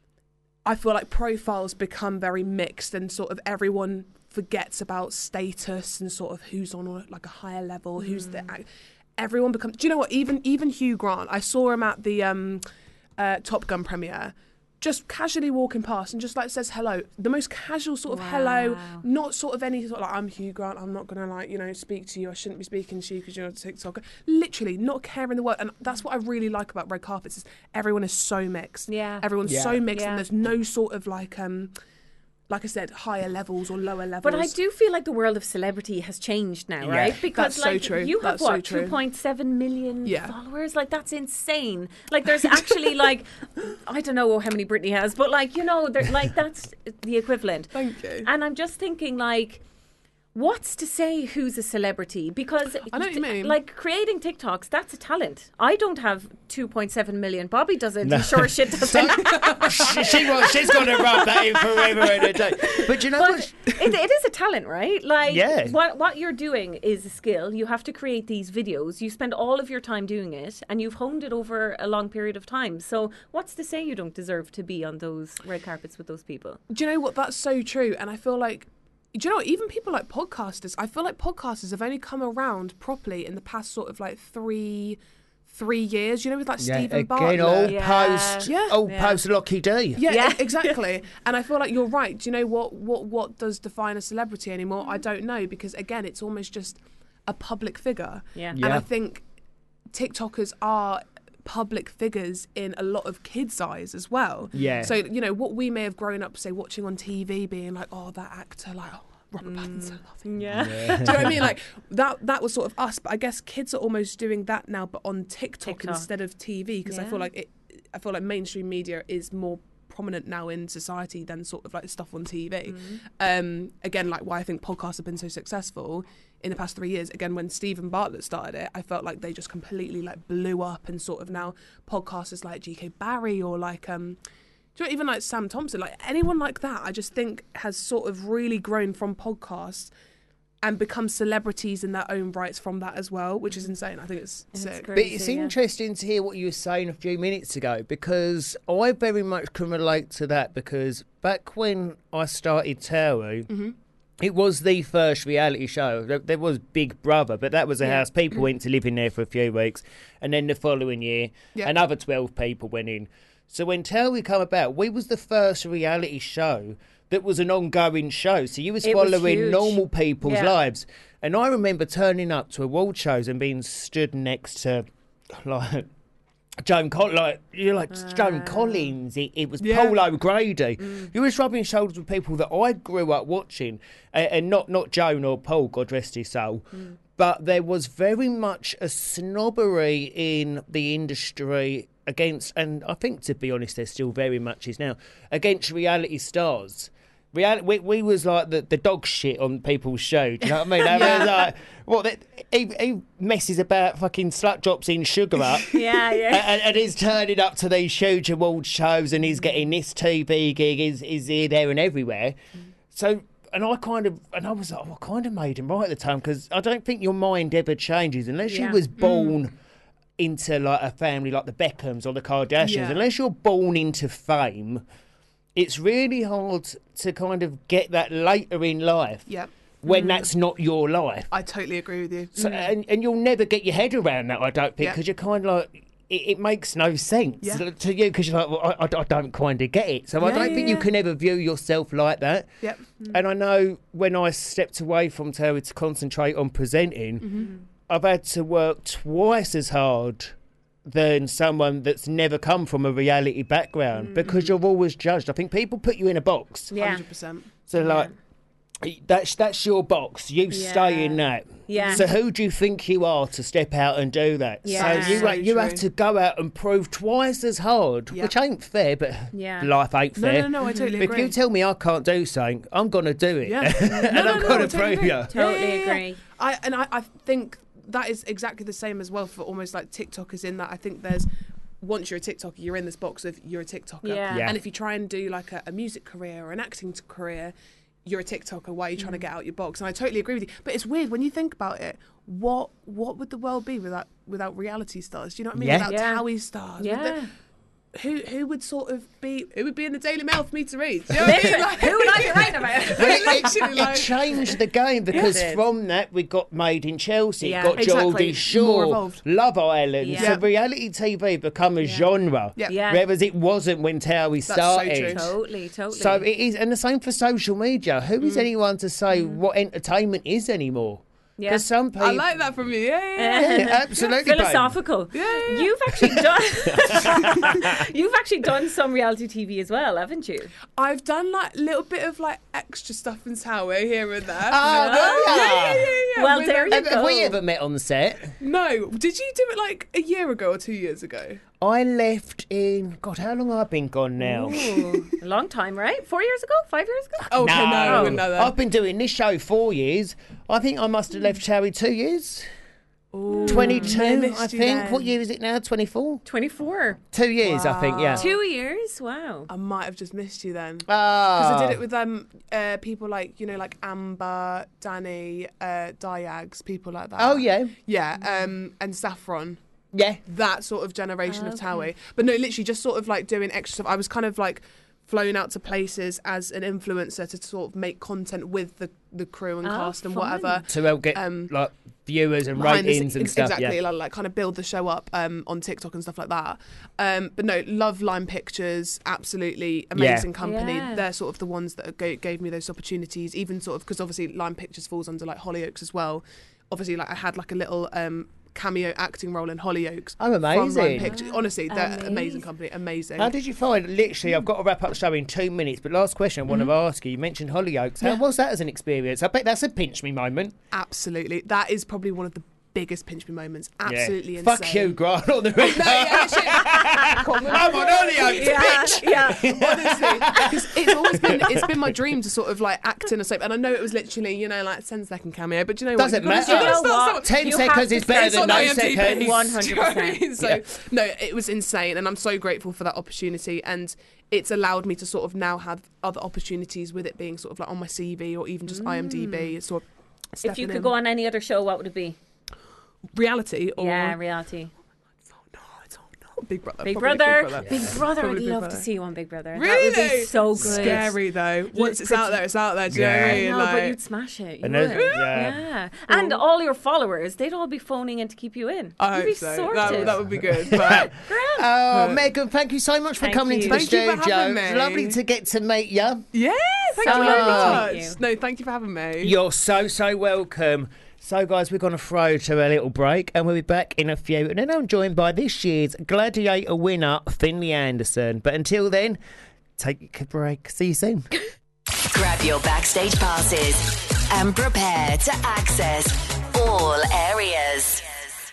I feel like profiles become very mixed, and sort of everyone forgets about status and sort of who's on a, like a higher level, who's the. Everyone becomes. Do you know what? Even even Hugh Grant, I saw him at the um, uh, Top Gun premiere, just casually walking past and just like says hello. The most casual sort of hello, not sort of any sort of like, I'm Hugh Grant, I'm not gonna like, you know, speak to you. I shouldn't be speaking to you because you're a TikToker. Literally, not care in the world. And that's what I really like about red carpets is everyone is so mixed. Yeah. Everyone's Yeah. so mixed, Yeah. and there's no sort of like um. Like I said, higher levels or lower levels. But I do feel like the world of celebrity has changed now, Yeah. right? Because That's so like true. you have That's so what true. two point seven million Yeah. followers. Like that's insane. Like there's actually like I don't know how many Britney has, but like you know, there- like that's the equivalent. Thank you. And I'm just thinking like. What's to say who's a celebrity? Because I know what you mean. like creating TikToks, that's a talent. I don't have two point seven million. Bobby doesn't. No. I'm sure shit doesn't. she, she wants, she's going to rub that in forever and a day. But you know what? But it, it is a talent, right? Like, Yeah. what what you're doing is a skill. You have to create these videos. You spend all of your time doing it, and you've honed it over a long period of time. So, what's to say you don't deserve to be on those red carpets with those people? Do you know what? That's so true. And I feel like, do you know what? Even people like podcasters, I feel like podcasters have only come around properly in the past sort of like three, three years. You know, with like Yeah, Stephen again, Bartlett. all Yeah. post, Yeah. all Yeah. post Lockie D. Yeah, Yeah. e- exactly. And I feel like you're right. Do you know what? What what does define a celebrity anymore? I don't know, because again, it's almost just a public figure. Yeah. And Yeah. I think TikTokers are public figures in a lot of kids' eyes as well. Yeah. So, you know, what we may have grown up, say, watching on T V, being like, oh, that actor, like, oh, Robert Pattinson, I love him. Yeah. Do you know what I mean? Like, that that was sort of us. But I guess kids are almost doing that now, but on TikTok, TikTok. instead of T V, because I Yeah. feel like it, I feel like mainstream media is more prominent now in society than sort of like stuff on T V. Mm-hmm. Um, again, like why I think podcasts have been so successful in the past three years. Again, when Stephen Bartlett started it, I felt like they just completely like blew up, and sort of now podcasters like G K Barry or like um, do you know, even like Sam Thompson, like anyone like that, I just think has sort of really grown from podcasts and become celebrities in their own rights from that as well, which is insane. I think it's It's sick. great. But it's Crazy, yeah. interesting to hear what you were saying a few minutes ago, because I very much can relate to that, because back when I started Tauru, It was the first reality show. There, there was Big Brother, but that was a Yeah. house. People went to live in there for a few weeks, and then the following year, Yeah. another twelve people went in. So when Towie come about, we was the first reality show that was an ongoing show. So you was It was following huge. normal people's Yeah. lives. And I remember turning up to award shows and being stood next to, like, Joan Collins, like, you're like Joan Collins, it, it was Yeah. Paul O'Grady. You was rubbing shoulders with people that I grew up watching, and, and not, not Joan or Paul, God rest his soul. But there was very much a snobbery in the industry against, and I think, to be honest, there still very much is now, against reality stars. Reality, we, we was like the, the dog shit on people's show. Do you know what I mean? They was like, what? That, he, he messes about fucking slut drops in sugar up. Yeah, yeah. And, and he's turning up to these huge award shows, and he's getting this T V gig. He's, he's here, there, and everywhere. So, and I kind of, and I was like, oh, I kind of made him right at the time, because I don't think your mind ever changes unless Yeah. you was born into like a family like the Beckhams or the Kardashians. Yeah. Unless you're born into fame, it's really hard to kind of get that later in life Yeah. when that's not your life. I totally agree with you. So, and, and you'll never get your head around that, I don't think, Yeah. because you're kind of like, it, it makes no sense Yeah. to you, because you're like, well, I, I, I don't kind of get it. So I Yeah, don't yeah, think yeah. you can ever view yourself like that. Yep. And I know when I stepped away from Towie to concentrate on presenting, Mm-hmm. I've had to work twice as hard than someone that's never come from a reality background, Mm. because you're always judged. I think people put you in a box. Yeah. one hundred percent. So like, that's that's your box. You Yeah. stay in that. Yeah. So who do you think you are to step out and do that? Yeah. So you So you have true. to go out and prove twice as hard, Yeah. which ain't fair, but Yeah. life ain't No, fair. no, no, I totally But if agree. you tell me I can't do something, I'm gonna do it, Yeah. and No, no, I'm no, gonna I totally prove agree. you. Totally Yeah, yeah, yeah. agree. I and I, I think that is exactly the same as well for almost like TikTokers, in that I think there's, once you're a TikToker, you're in this box of you're a TikToker. Yeah. Yeah. And if you try and do like a, a music career or an acting t- career, you're a TikToker. Why are you trying to get out your box? And I totally agree with you. But it's weird when you think about it. What what would the world be without without reality stars? Do you know what I mean? Yeah. Without Yeah. Towie stars. with Yeah. the- who who would sort of be who would be in the Daily Mail for me to read? Do you know what I mean? Literally, Like- who would I be writing about? Well, it, it- Literally, it like- changed the game, because It did. from that we got Made in Chelsea, Yeah. got Exactly. Geordie More Shore, evolved. Love Island. Yeah. So reality T V become a genre, Yeah. Yeah. whereas it wasn't when Towie so started. true. Totally, totally. So it is, and the same for social media. Who is anyone to say what entertainment is anymore? Yeah. Because some people, I like that from you. Yeah, yeah, yeah. Yeah, absolutely, babe. Philosophical. Yeah, yeah. You've actually done. You've actually done some reality T V as well, haven't you? I've done like a little bit of like extra stuff in Towie here and there. Oh, there you yeah, are. yeah, yeah, yeah. Well, With, there um, you Have, have we go. ever met on the set? No, did you do it like a year ago or two years ago? I left in God. How long have I been gone now? Ooh, a long time, right? Four years ago? Five years ago? Oh, okay, no, I wouldn't know that. I've been doing this show four years. I think I must have left Towie two years. Ooh, twenty-two, I missed I you think. then. What year is it now? twenty-four? twenty-four. Two years, I think, yeah. Two years? Wow. I might have just missed you then. Ah. Because I did it with um uh, people like, you know, like Amber, Danny, uh, Diags, people like that. Oh, yeah. Yeah, um, and Saffron. Yeah. That sort of generation of Okay. Towie. But no, literally just sort of like doing extra stuff. I was kind of like flown out to places as an influencer to sort of make content with the, the crew and Oh, cast and fun. whatever. To help get Um, like viewers and behind the ratings sce- and ex- stuff. exactly, Yeah. like, like kind of build the show up um, on TikTok and stuff like that. Um, but no, love Lime Pictures, absolutely amazing Yeah. company. Yeah. They're sort of the ones that ga- gave me those opportunities. Even sort of because obviously Lime Pictures falls under like Hollyoaks as well. Obviously, like I had like a little um, cameo acting role in Hollyoaks. Oh, from Lime amazing. Pictures. Honestly, they're Amazing. amazing company, amazing. How did you find? Literally, I've got to wrap up the show in two minutes. But last question I want to ask you: you mentioned Hollyoaks. How Mm-hmm. Yeah. was that as an experience? I bet that's a pinch me moment. Absolutely, that is probably one of the biggest pinch me moments. Absolutely Yeah. insane. Fuck you, Grant, on the ring. No, yeah, shit. I'm on Hollyoaks, Yeah, bitch. yeah. Honestly, because it's always been it's been my dream to sort of like act in a soap, and I know it was literally, you know, like ten second cameo, but you know Doesn't what? You've matter. gotta- you've gotta You know start what? somewhere. Ten You seconds have to is better It's than on no I M D B. seconds. one hundred percent. So Yeah. no, it was insane, and I'm so grateful for that opportunity, and it's allowed me to sort of now have other opportunities with it being sort of like on my C V or even just I M D B. Sort of If you stepping could in. go on any other show, what would it be? reality or Yeah, reality. Big Brother. Big probably Brother. Big Brother. Big Brother. Probably I'd Big love Brother. to see you on Big Brother. Really? That would be so good. Scary though. Once it's out there, it's out there. Do you know what I mean? No, Like, but you'd smash it. You And would. then- Yeah. yeah. And all your followers, they'd all be phoning in to keep you in. I You'd hope be so. sorted. That, that would be good. But Oh, Megan, thank you so much for Thank coming you. into the Thank you for studio. having It's me. lovely to get to meet you. yeah, thank So you lovely very to much. meet you. No, thank you for having me. You're so, so welcome. So, guys, we're going to throw to a little break and we'll be back in a few. And then I'm joined by this year's Gladiator winner, Finley Anderson. But until then, take a break. See you soon. Grab your backstage passes and prepare to access all areas.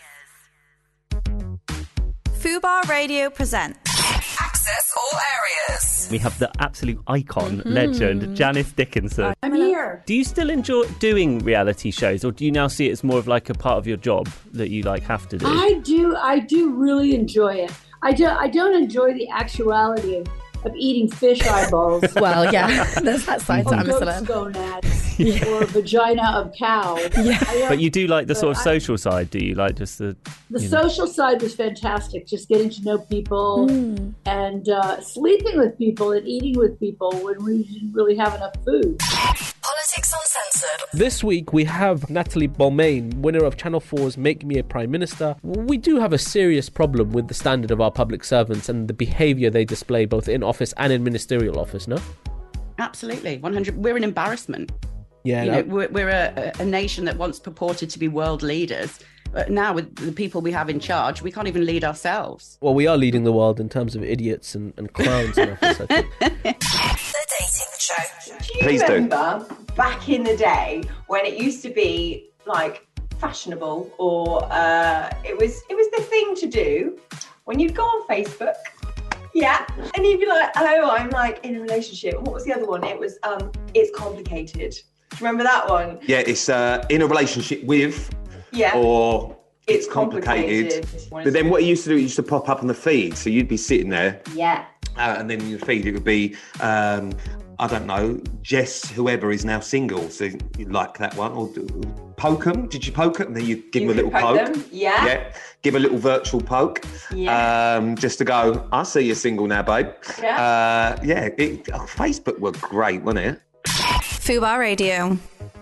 Fubar Radio presents Access all areas. We have the absolute icon, Mm-hmm. legend, Janice Dickinson. I'm here. Do you still enjoy doing reality shows, or do you now see it as more of like a part of your job that you like have to do? I do. I do really enjoy it. I do. I don't enjoy the actuality of, of eating fish eyeballs. Well, yeah, there's that side to or goat's Amsterdam. gonads or vagina of cow. Yeah. I don't- But you do like the sort of but I- social side, do you? Like just the... The you know- social side was fantastic. Just getting to know people and uh, sleeping with people and eating with people when we didn't really have enough food. Politics Uncensored. This week we have Natalie Balmain, winner of Channel four's Make Me a Prime Minister. We do have a serious problem with the standard of our public servants and the behaviour they display both in office and in ministerial office, no? Absolutely, one hundred. We're an embarrassment. Yeah. You know, that- we're, we're a, a nation that once purported to be world leaders. But now with the people we have in charge, we can't even lead ourselves. Well, we are leading the world in terms of idiots and, and clowns in office, I think. The Dating Show. Do you Please do. remember back in the day when it used to be like fashionable, or uh, it was it was the thing to do when you'd go on Facebook, yeah, and you'd be like, oh, I'm like in a relationship. And what was the other one? It was um, it's complicated. Do you remember that one? Yeah, it's uh, in a relationship with, Yeah. or It's it's complicated. complicated. But then what it used to do, it used to pop up on the feed. So you'd be sitting there, Yeah. uh, and then in your feed it would be, um, I don't know, Jess, whoever is now single. So you like that one, or do, poke them. Did you poke them? And then you give You them a could little poke poke. them, yeah. Yeah. Give a little virtual poke. Yeah. Um, just to go, I see you're single now, babe. Yeah. Uh, yeah. It, oh, Facebook were great, wasn't it? Fubar Radio.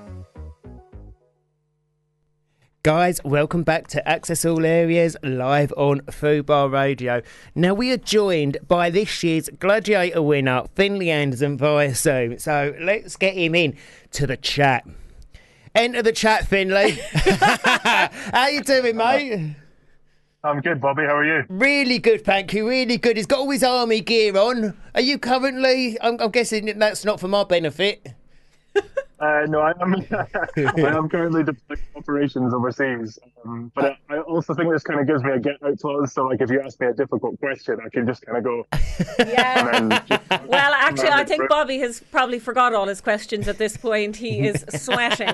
Guys, welcome back to Access All Areas live on Fubar Radio. Now, we are joined by this year's Gladiator winner, Finley Anderson, via Zoom. So let's get him in to the chat. Enter the chat, Finley. How you doing, mate? I'm good, Bobby. How are you? Really good, thank you. Really good. He's got all his army gear on. Are you currently? I'm, I'm guessing that's not for my benefit. Uh, no, I am. I am currently deploying operations overseas, um, but I, I also think this kind of gives me a get-out clause. So, like, if you ask me a difficult question, I can just kind of go. Yeah. And then just, Well, actually, I think Right. Bobby has probably forgot all his questions at this point. He is sweating.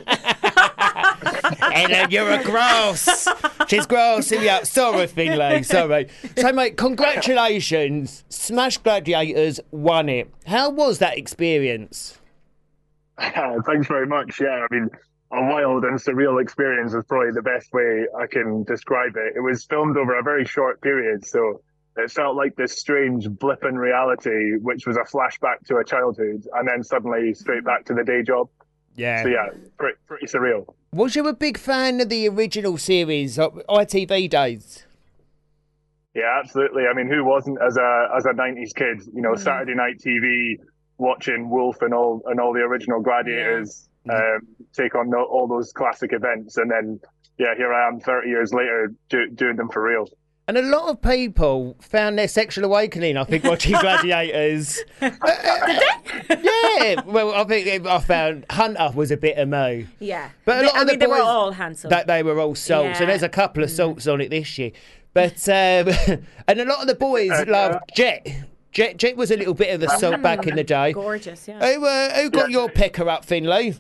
Ellen, you're a gross. She's grossing me out. Sorry, Finlay. Sorry. So, mate, congratulations. Smash Gladiators won it. How was that experience? Thanks very much. Yeah, I mean, a wild and surreal experience is probably the best way I can describe it. It was filmed over a very short period, so it felt like this strange blip in reality, which was a flashback to a childhood, and then suddenly straight back to the day job. Yeah. So yeah, pretty, pretty surreal. Was you a big fan of the original series, uh, I T V days? Yeah, absolutely. I mean, who wasn't as a as a nineties kid? You know, Saturday night T V, watching Wolf and all and all the original Gladiators um, take on the, all those classic events, and then yeah, here I am, thirty years later, do, doing them for real. And a lot of people found their sexual awakening, I think, watching Gladiators. Did they? Yeah. Well, I think I found Hunter was a bit of mo. Yeah. But a They- lot I of mean, the they were boys- all handsome. That they were all salts, Yeah. and there's a couple of salts on it this year. But um, and a lot of the boys loved Jet. Jet, Jet was a little bit of the salt back in the day. Gorgeous, yeah. Who, uh, who got your pecker up, Finlay?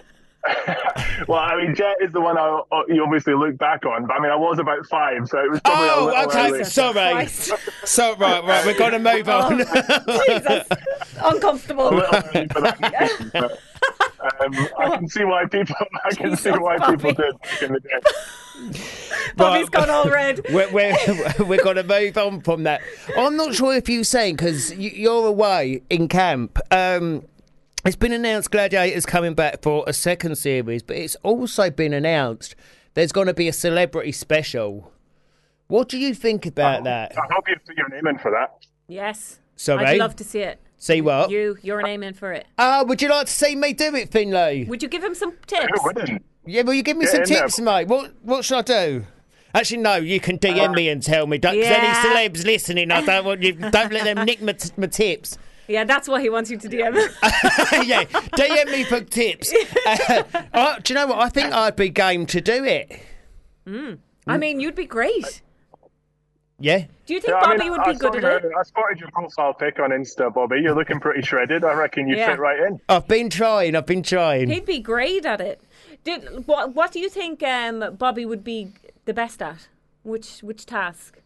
Well, I mean, Jet is the one I, you obviously look back on, but I mean, I was about five, so it was probably a Oh, little okay. early. Sorry. So right, right. We're going to move on. Jesus, uncomfortable. A little early for that question, but, um, I can see why people. I can see why people did back in the day. Bobby's gone all red. We're, we're, we're going to move on from that. I'm not sure if you've seen, because you're away in camp. Um, it's been announced Gladiator's coming back for a second series, but it's also been announced there's going to be a celebrity special. What do you think about I, that? I hope you put your name in for that. Yes. Sorry? I'd love to see it. See what? You, you're name in for it. Ah, uh, would you like to see me do it, Finlay? Would you give him some tips? Who wouldn't? Yeah, will you give me Get some in tips, there. mate? What What should I do? Actually, no. You can D M me and tell me. Don't, 'cause Yeah. any celebs listening, I don't want you. Don't let them nick my, t- my tips. Yeah, that's why he wants you to D M. Yeah, D M me for tips. Uh, oh, do you know what? I think I'd be game to do it. Mm. I mean, you'd be great. Yeah. Do you think Yeah, I Bobby mean, would I be good spotted at it? your- I spotted your profile pic on Insta, Bobby. You're looking pretty shredded. I reckon you'd Yeah. fit right in. I've been trying. I've been trying. He'd be great at it. Did what? What do you think um, Bobby would be the best at? Which which task?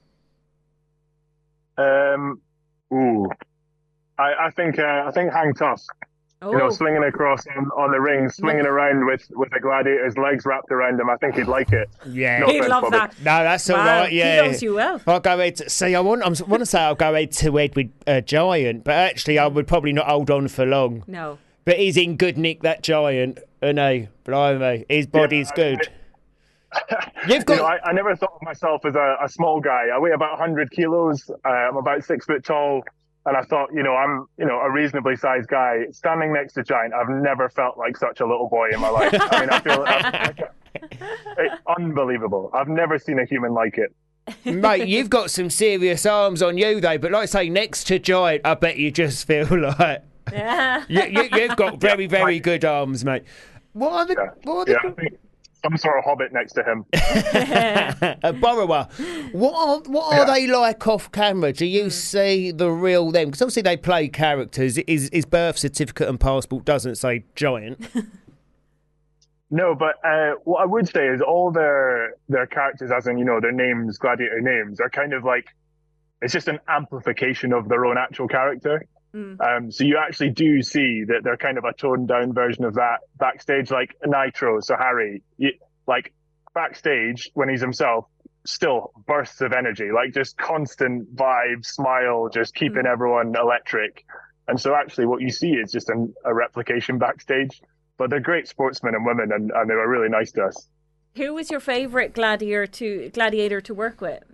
Um, ooh, I, I think uh, I think hang tough. You know, Oh. swinging across on, on the ring, swinging around with, with the gladiator's legs wrapped around him. I think he'd like it. Yeah. No He'd offense, love Bobby. that. No, that's all Wow, right. he Yeah. knows you well. I'll go head. To, see, I want. I want to say I'll go head to head with a giant, but actually, I would probably not hold on for long. No. But he's in good nick, that giant. And he, blimey, his body's Yeah, I mean, good. You've got. You know, I, I never thought of myself as a, a small guy. I weigh about one hundred kilos. Uh, I'm about six foot tall. And I thought, you know, I'm, you know, a reasonably sized guy. Standing next to Giant, I've never felt like such a little boy in my life. I mean, I feel I'm, it's unbelievable. I've never seen a human like it. Mate, you've got some serious arms on you, though. But like I say, next to Giant, I bet you just feel like Yeah. you, you, you've got very, very good arms, mate. What are the? Yeah, What are yeah the? I think some sort of hobbit next to him. A borrower. What are what are Yeah. they like off camera? Do you see the real them? Because obviously they play characters. His, his birth certificate and passport doesn't say Giant. No, but uh, what I would say is all their their characters, as in, you know, their names, gladiator names, are kind of like, it's just an amplification of their own actual character. Mm. Um, so you actually do see that they're kind of a toned down version of that backstage, like Nitro. So Harry, you, like backstage when he's himself, still bursts of energy, like just constant vibe, smile, just keeping Mm. everyone electric. And so actually what you see is just an, a replication backstage. But they're great sportsmen and women, and, and they were really nice to us. Who was your favourite gladiator to gladiator to work with?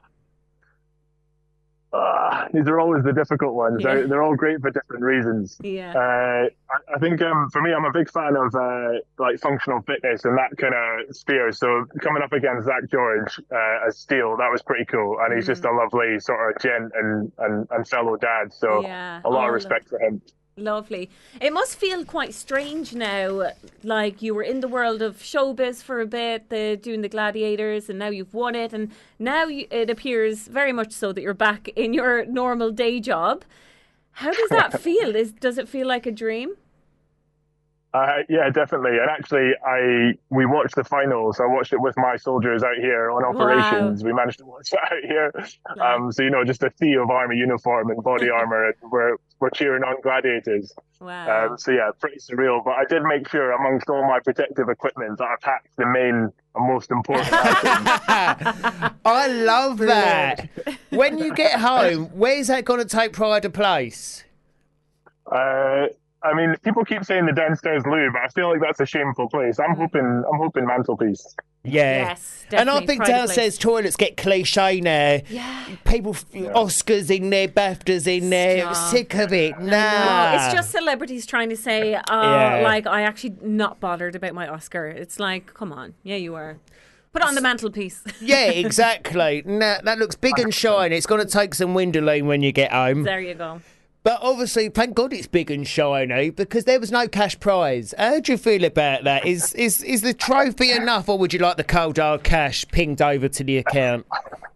Uh, these are always the difficult ones. Yeah. They're, they're all great for different reasons. Yeah. Uh, I, I think um, for me, I'm a big fan of uh, like functional fitness and that kind of sphere. So coming up against Zach George uh, as Steel, that was pretty cool. And he's Mm. just a lovely sort of gent and, and, and fellow dad. So Yeah. a lot Oh, of respect for him. Lovely. It must feel quite strange now, like you were in the world of showbiz for a bit, the, doing the gladiators, and now you've won it, and now you, it appears very much so that you're back in your normal day job. How does that feel? Is does it feel like a dream? Uh, yeah, definitely. And actually, I we watched the finals. I watched it with my soldiers out here on operations. We managed to watch it out here. Um, so you know, just a sea of army uniform and body armor, and we're we're cheering on gladiators. Wow. Um, so yeah, pretty surreal. But I did make sure, amongst all my protective equipment, that I packed the main and most important items. I love that. When you get home, where's that going to take pride of place? Uh, I mean, people keep saying the downstairs loo, but I feel like that's a shameful place. I'm hoping, I'm hoping mantelpiece. Yeah. Yes, and I definitely think pride of downstairs toilets get cliche now. Yeah. People, Oscars in there, BAFTAs in there. Stop. Sick of it. Nah. No, it's just celebrities trying to say, uh, Yeah. like, I actually not bothered about my Oscar. It's like, come on. Yeah, you are. Put it on the mantelpiece. Yeah, exactly. Nah, that looks big and shiny. It's going to take some windowing when you get home. There you go. But obviously, thank God it's big and shiny because there was no cash prize. How do you feel about that? Is is is the trophy enough, or would you like the cold hard cash pinged over to the account?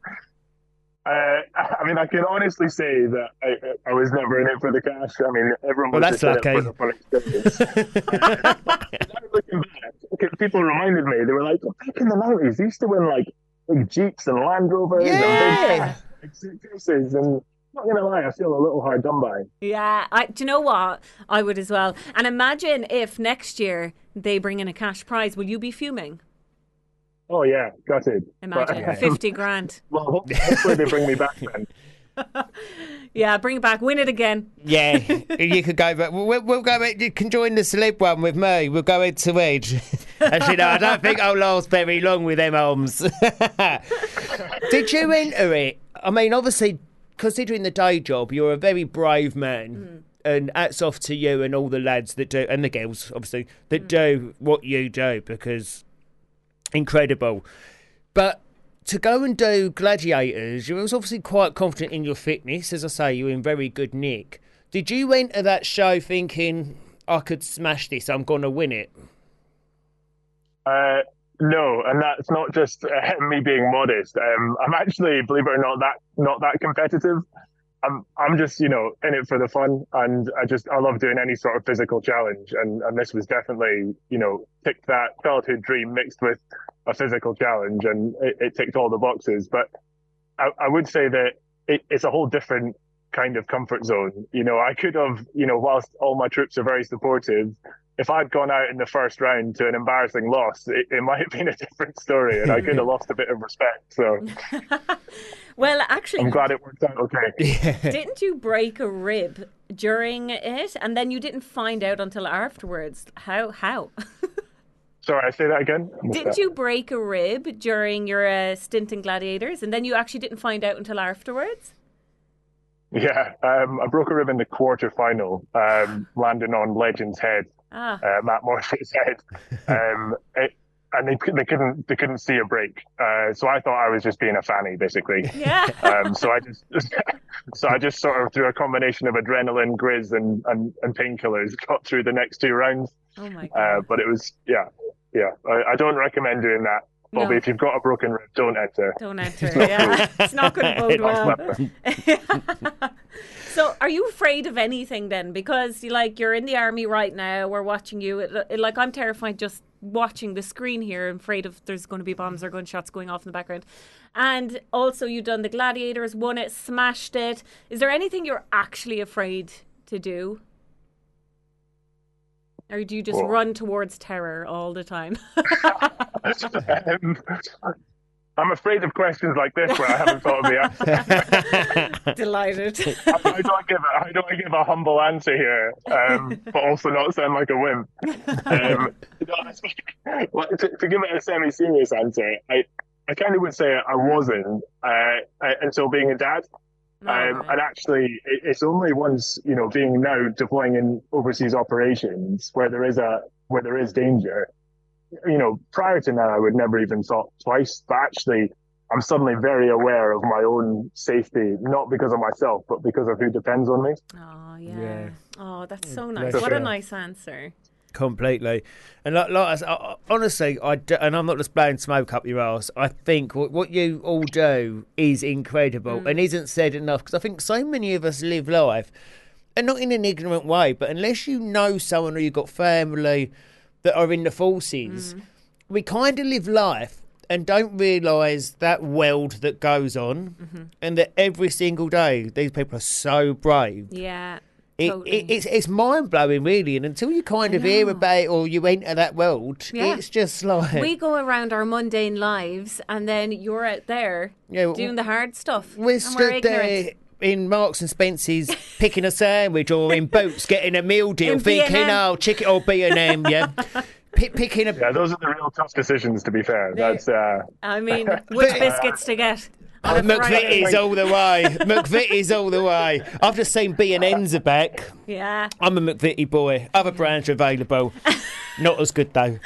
Uh, I mean, I can honestly say that I, I was never in it for the cash. I mean, everyone Well, was that's just in it lucky. for the fun experience. Now looking back, okay, people reminded me, they were like, oh, back in the nineties, they used to win like big Jeeps and Land Rovers Yeah. and big suitcases. And not going to lie, I feel a little hard done by. Yeah, I, do you know what? I would as well. And imagine if next year they bring in a cash prize. Will you be fuming? Oh yeah, gutted. Imagine But, um, fifty grand. Well, ho- hopefully they bring me back then. Yeah, bring it back. Win it again. Yeah, you could go back. We'll, we'll go back. You can join the celeb one with me. We'll go head to edge. Actually, no, I don't think I'll last very long with them arms. Did you enter it? I mean, obviously, considering the day job, you're a very brave man. Mm. And hats off to you and all the lads that do, and the girls, obviously, that mm. do what you do, because incredible. But to go and do Gladiators, you was obviously quite confident in your fitness. As I say, you're in very good nick. Did you enter that show thinking, I could smash this, I'm going to win it? Uh, no, and that's not just uh, me being modest. Um, I'm actually, believe it or not, that not that competitive. I'm I'm just, you know, in it for the fun, and I just I love doing any sort of physical challenge, and, and this was definitely, you know, ticked that childhood dream mixed with a physical challenge, and it, it ticked all the boxes. But I, I would say that it, it's a whole different kind of comfort zone. You know, I could have, you know, whilst all my troops are very supportive, if I'd gone out in the first round to an embarrassing loss, it, it might have been a different story, and I could have lost a bit of respect. So, well, actually, I'm glad it worked out okay. Didn't you break a rib during it, and then you didn't find out until afterwards? How? How? Sorry, I say that again. Didn't that? you break a rib during your uh, stint in Gladiators, and then you actually didn't find out until afterwards? Yeah, um, I broke a rib in the quarter final, um, landing on Legend's head. Ah. Uh, Matt Morphy's head, um, it, and they they couldn't they couldn't see a break. Uh, so I thought I was just being a fanny, basically. Yeah. Um, so I just so I just sort of through a combination of adrenaline, grizz, and and, and painkillers got through the next two rounds. Oh my God. Uh, but it was yeah yeah. I, I don't recommend doing that. Bobby, No. if you've got a broken rib, don't enter. Don't enter, yeah. It's not going to bode well. So are you afraid of anything then? Because like you're in the army right now, we're watching you. It, it, like I'm terrified just watching the screen here. I'm afraid of there's going to be bombs or gunshots going off in the background. And also you've done the Gladiators, won it, smashed it. Is there anything you're actually afraid to do? Or do you just Oh. run towards terror all the time? um, I'm afraid of questions like this where I haven't thought of the answer. Delighted. How do I give a, how do I give a humble answer here, um, but also not sound like a wimp? Um, no, well, to, to give it a semi-serious answer, I, I kind of would say I wasn't uh, until being a dad. Oh, Um, right. and actually, it, it's only once, you know, being now deploying in overseas operations where there is a where there is danger. You know, prior to now, I would never even thought twice. But actually, I'm suddenly very aware of my own safety, not because of myself, but because of who depends on me. Oh yeah. Yeah. Oh, that's so nice. bless What a you. nice answer. Completely. And like, like I s- I- I- honestly, I do, and I'm not just blowing smoke up your ass, I think what, what you all do is incredible and isn't said enough, because I think so many of us live life, and not in an ignorant way, but unless you know someone or you've got family that are in the forces, we kind of live life and don't realise that world that goes on, Mm-hmm. and that every single day these people are so brave. Yeah. It, Totally. it, it's it's mind blowing, really, and until you kind of hear about it or you enter that world, Yeah. it's just like We go around our mundane lives, and then you're out there Yeah, well, doing the hard stuff. we're and stood we're there ignorant. in Marks and Spencer's picking a sandwich or in Boots getting a meal deal, In thinking, B and M. oh, chicken or B and M, yeah, Pick, picking a. Yeah, those are the real tough decisions. To be fair, that's. Uh... I mean, which biscuits to get? Oh, on a Friday. McVitie's all the way. McVitie's all the way. I've just seen B and N's are back. Yeah. I'm a McVitie boy. Other brands are available. Not as good though.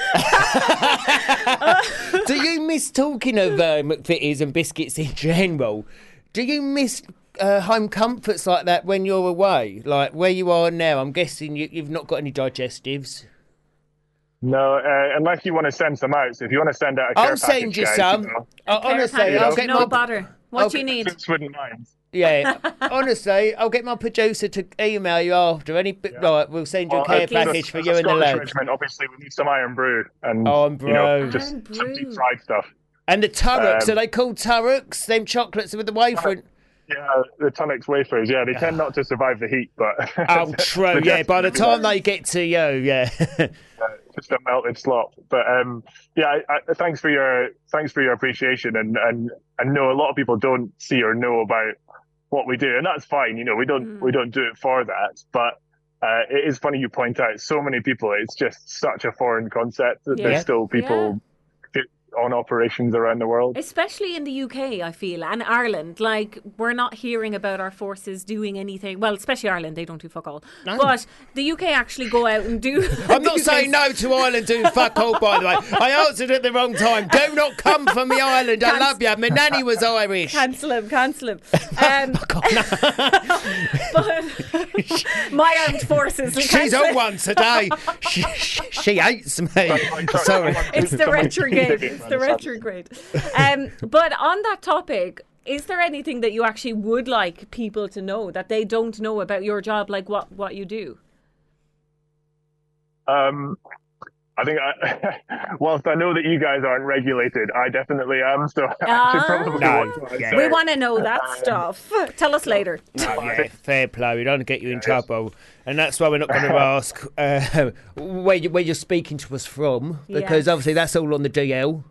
Do you miss talking of uh, McVitie's and biscuits in general? Do you miss uh, home comforts like that when you're away? Like where you are now, I'm guessing you, you've not got any digestives. No, uh, unless you want to send some out. So if you want to send out a care I'll send package, you guys, some. know, Uh, honestly, I'll get no my bother. What I'll do you get- need? Just wouldn't mind. Yeah, honestly, I'll get my producer to email you after. Any bit, right, we'll send you a Well, care as- as- package for as you a and the Scottish lads. regiment, obviously, we need some iron brew and Iron you know, brew. just Iron some brew. deep fried stuff. And the Turrocks, Um, are they called Turrocks? Them chocolates with the wafer. Yeah, the Tunnocks wafers. Yeah, they tend not to survive the heat, but Oh, true. Yeah, by the time they get to you, yeah. to just a melted slop. But um, yeah, I, I, thanks for your thanks for your appreciation, and and and no, a lot of people don't see or know about what we do, and that's fine. You know, we don't mm. we don't do it for that, but. Uh, it is funny you point out so many people, it's just such a foreign concept that yeah. there's still people yeah. on operations around the world. Especially in the U K, I feel, and Ireland. Like, we're not hearing about our forces doing anything. Well, especially Ireland, they don't do fuck all. No. But the U K actually go out and do... I'm not saying no to Ireland doing fuck all, by the way. I answered at the wrong time. Do not come from the island. I love you. My nanny was Irish. Cancel him, cancel him. Um, oh, God, no. But my armed forces... She's on one today. She, she, she hates me. Sorry. It's the retrograde. It's the retrograde. Um, but on that topic, is there anything that you actually would like people to know that they don't know about your job, like what, what you do? Um, I think, I, whilst I know that you guys aren't regulated, I definitely am. So I Ah. should probably No, watch what I yeah. say. We want to know that stuff. Tell us later. No, yeah, fair play. We don't get you in trouble, and that's why we're not going to ask uh, where, you, where you're speaking to us from, because Yes. obviously that's all on the D L.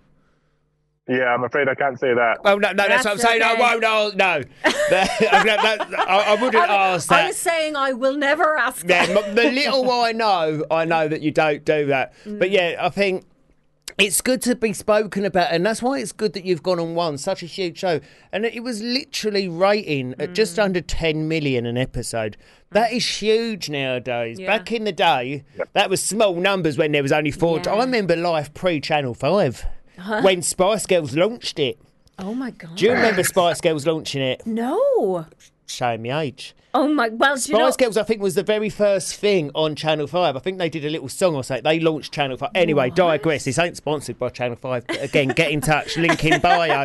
Yeah, I'm afraid I can't say that. Oh no, no, that's, That's what I'm saying. okay. I won't. ask- No, That- that- that- I, I wouldn't ask I that. was saying I will never ask Yeah, that. m- the little I know, I know that you don't do that. But yeah, I think it's good to be spoken about, and that's why it's good that you've gone on one, such a huge show. And it was literally rating at just under ten million an episode. That is huge nowadays. Yeah. Back in the day, that was small numbers when there was only four. Yeah. I remember life pre-Channel five, when Spice Girls launched it. Oh my God. Do you remember Spice Girls launching it? No. Showing me age. Oh my, well, do you know... Spice Girls, I think, was the very first thing on Channel five. I think they did a little song or something. They launched Channel five. Anyway, What? digress. This ain't sponsored by Channel five. But again, get in touch. Link in bio.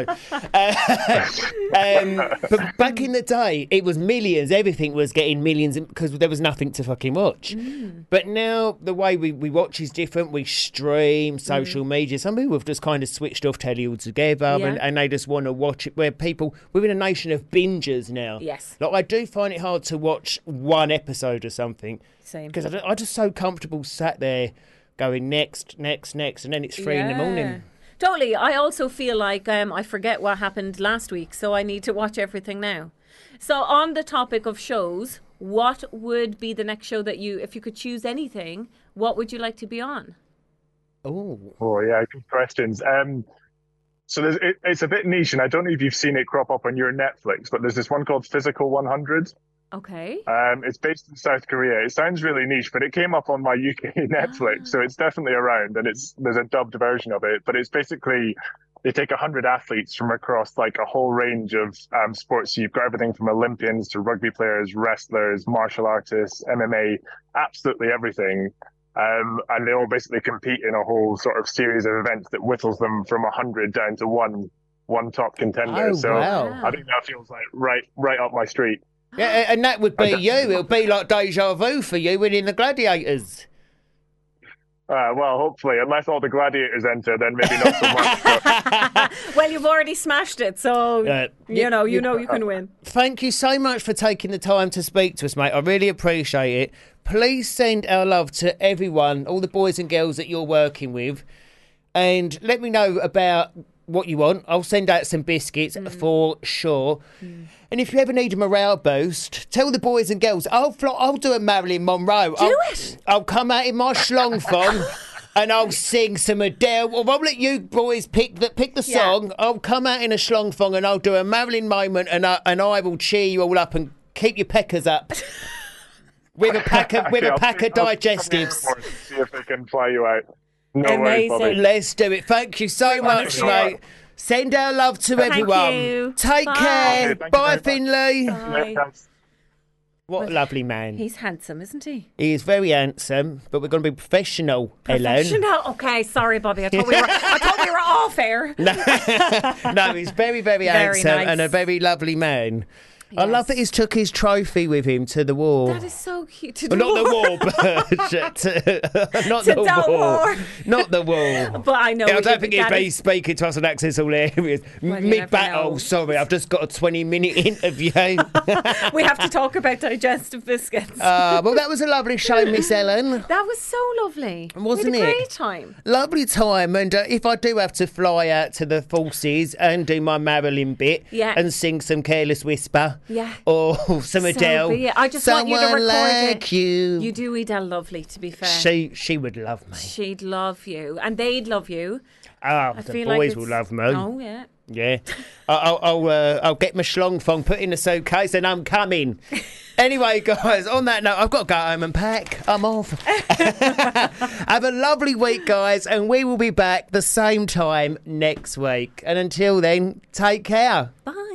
Uh, um, but back in the day, it was millions. Everything was getting millions because there was nothing to fucking watch. Mm. But now the way we, we watch is different. We stream, social media. Some people have just kind of switched off telly altogether Yeah. and, and they just want to watch it. Where people, we're in a nation of bingers now. Yes. Like, I do find it hard to watch one episode or something. Same. Because I'm just so comfortable sat there going next, next, next, and then it's three in the morning. Totally. I also feel like um, I forget what happened last week, so I need to watch everything now. So on the topic of shows, what would be the next show that you, if you could choose anything, what would you like to be on? Oh. Oh, yeah, good questions. Um, so there's, it, it's a bit niche, and I don't know if you've seen it crop up on your Netflix, but there's this one called Physical one hundred. Okay. Um, it's based in South Korea. It sounds really niche, but it came up on my U K Netflix, so it's definitely around, and it's there's a dubbed version of it. But it's basically they take a hundred athletes from across like a whole range of um, sports. So you've got everything from Olympians to rugby players, wrestlers, martial artists, M M A, absolutely everything. Um, and they all basically compete in a whole sort of series of events that whittles them from a hundred down to one one top contender. Oh, so wow. I think that feels like right right up my street. Yeah, and that would be you. It'll be like deja vu for you winning the Gladiators. Uh, well, hopefully, unless all the gladiators enter, then maybe not so much. But... Well, you've already smashed it, so Uh, you know, you know you can win. Thank you so much for taking the time to speak to us, mate. I really appreciate it. Please send our love to everyone, all the boys and girls that you're working with, and let me know about what you want. I'll send out some biscuits for sure. Mm. And if you ever need a morale boost, tell the boys and girls, I'll fly, I'll do a Marilyn Monroe. Do I'll, it. I'll come out in my schlong thong and I'll sing some Adele. Or I'll let you boys pick the pick the Yeah. song. I'll come out in a schlong thong and I'll do a Marilyn moment, and I, and I will cheer you all up and keep your peckers up. With a pack of with Okay, a I'll pack see- of I'll see digestives. some airports, See if they can fly you out. No worries, Amazing. Bobby. Let's do it. Thank you so much, mate. Send our love to Thank everyone. you. Take Bye. care. Okay, thank you Bye, very Finley. Bye. What a lovely man. He's handsome, isn't he? He is very handsome, but we're going to be professional, Ellen. Professional. Okay, sorry, Bobby. I thought we were. I thought we were off air. No, no, he's very, very, Very handsome nice. and a very lovely man. I love that he's took his trophy with him to the war. That is so cute. To Well, the not the war. war, but to, not To the that war. war. Not the war. But I know Yeah, I it- don't think he'd that be is- speaking to us on Access All Areas. Well, you Mid never battle, know. sorry, I've just got a twenty minute interview. We have to talk about digestive biscuits. uh, well, that was a lovely show, Miss Ellen. That was so lovely. Wasn't we had a it? great time. Lovely time, and uh, if I do have to fly out to the forces and do my Marilyn bit Yeah. and sing some Careless Whisper Yeah. or some So Adele, be it. I just want you to someone record like it. you. You do Adele lovely, to be fair. She she would love me. She'd love you, and they'd love you. Oh, I the feel like boys will it's- love me. Oh yeah. Yeah, I- I'll I'll, uh, I'll get my schlong thong, put in a suitcase, and I'm coming. Anyway, guys, on that note, I've got to go home and pack. I'm off. Have a lovely week, guys, and we will be back the same time next week. And until then, take care. Bye.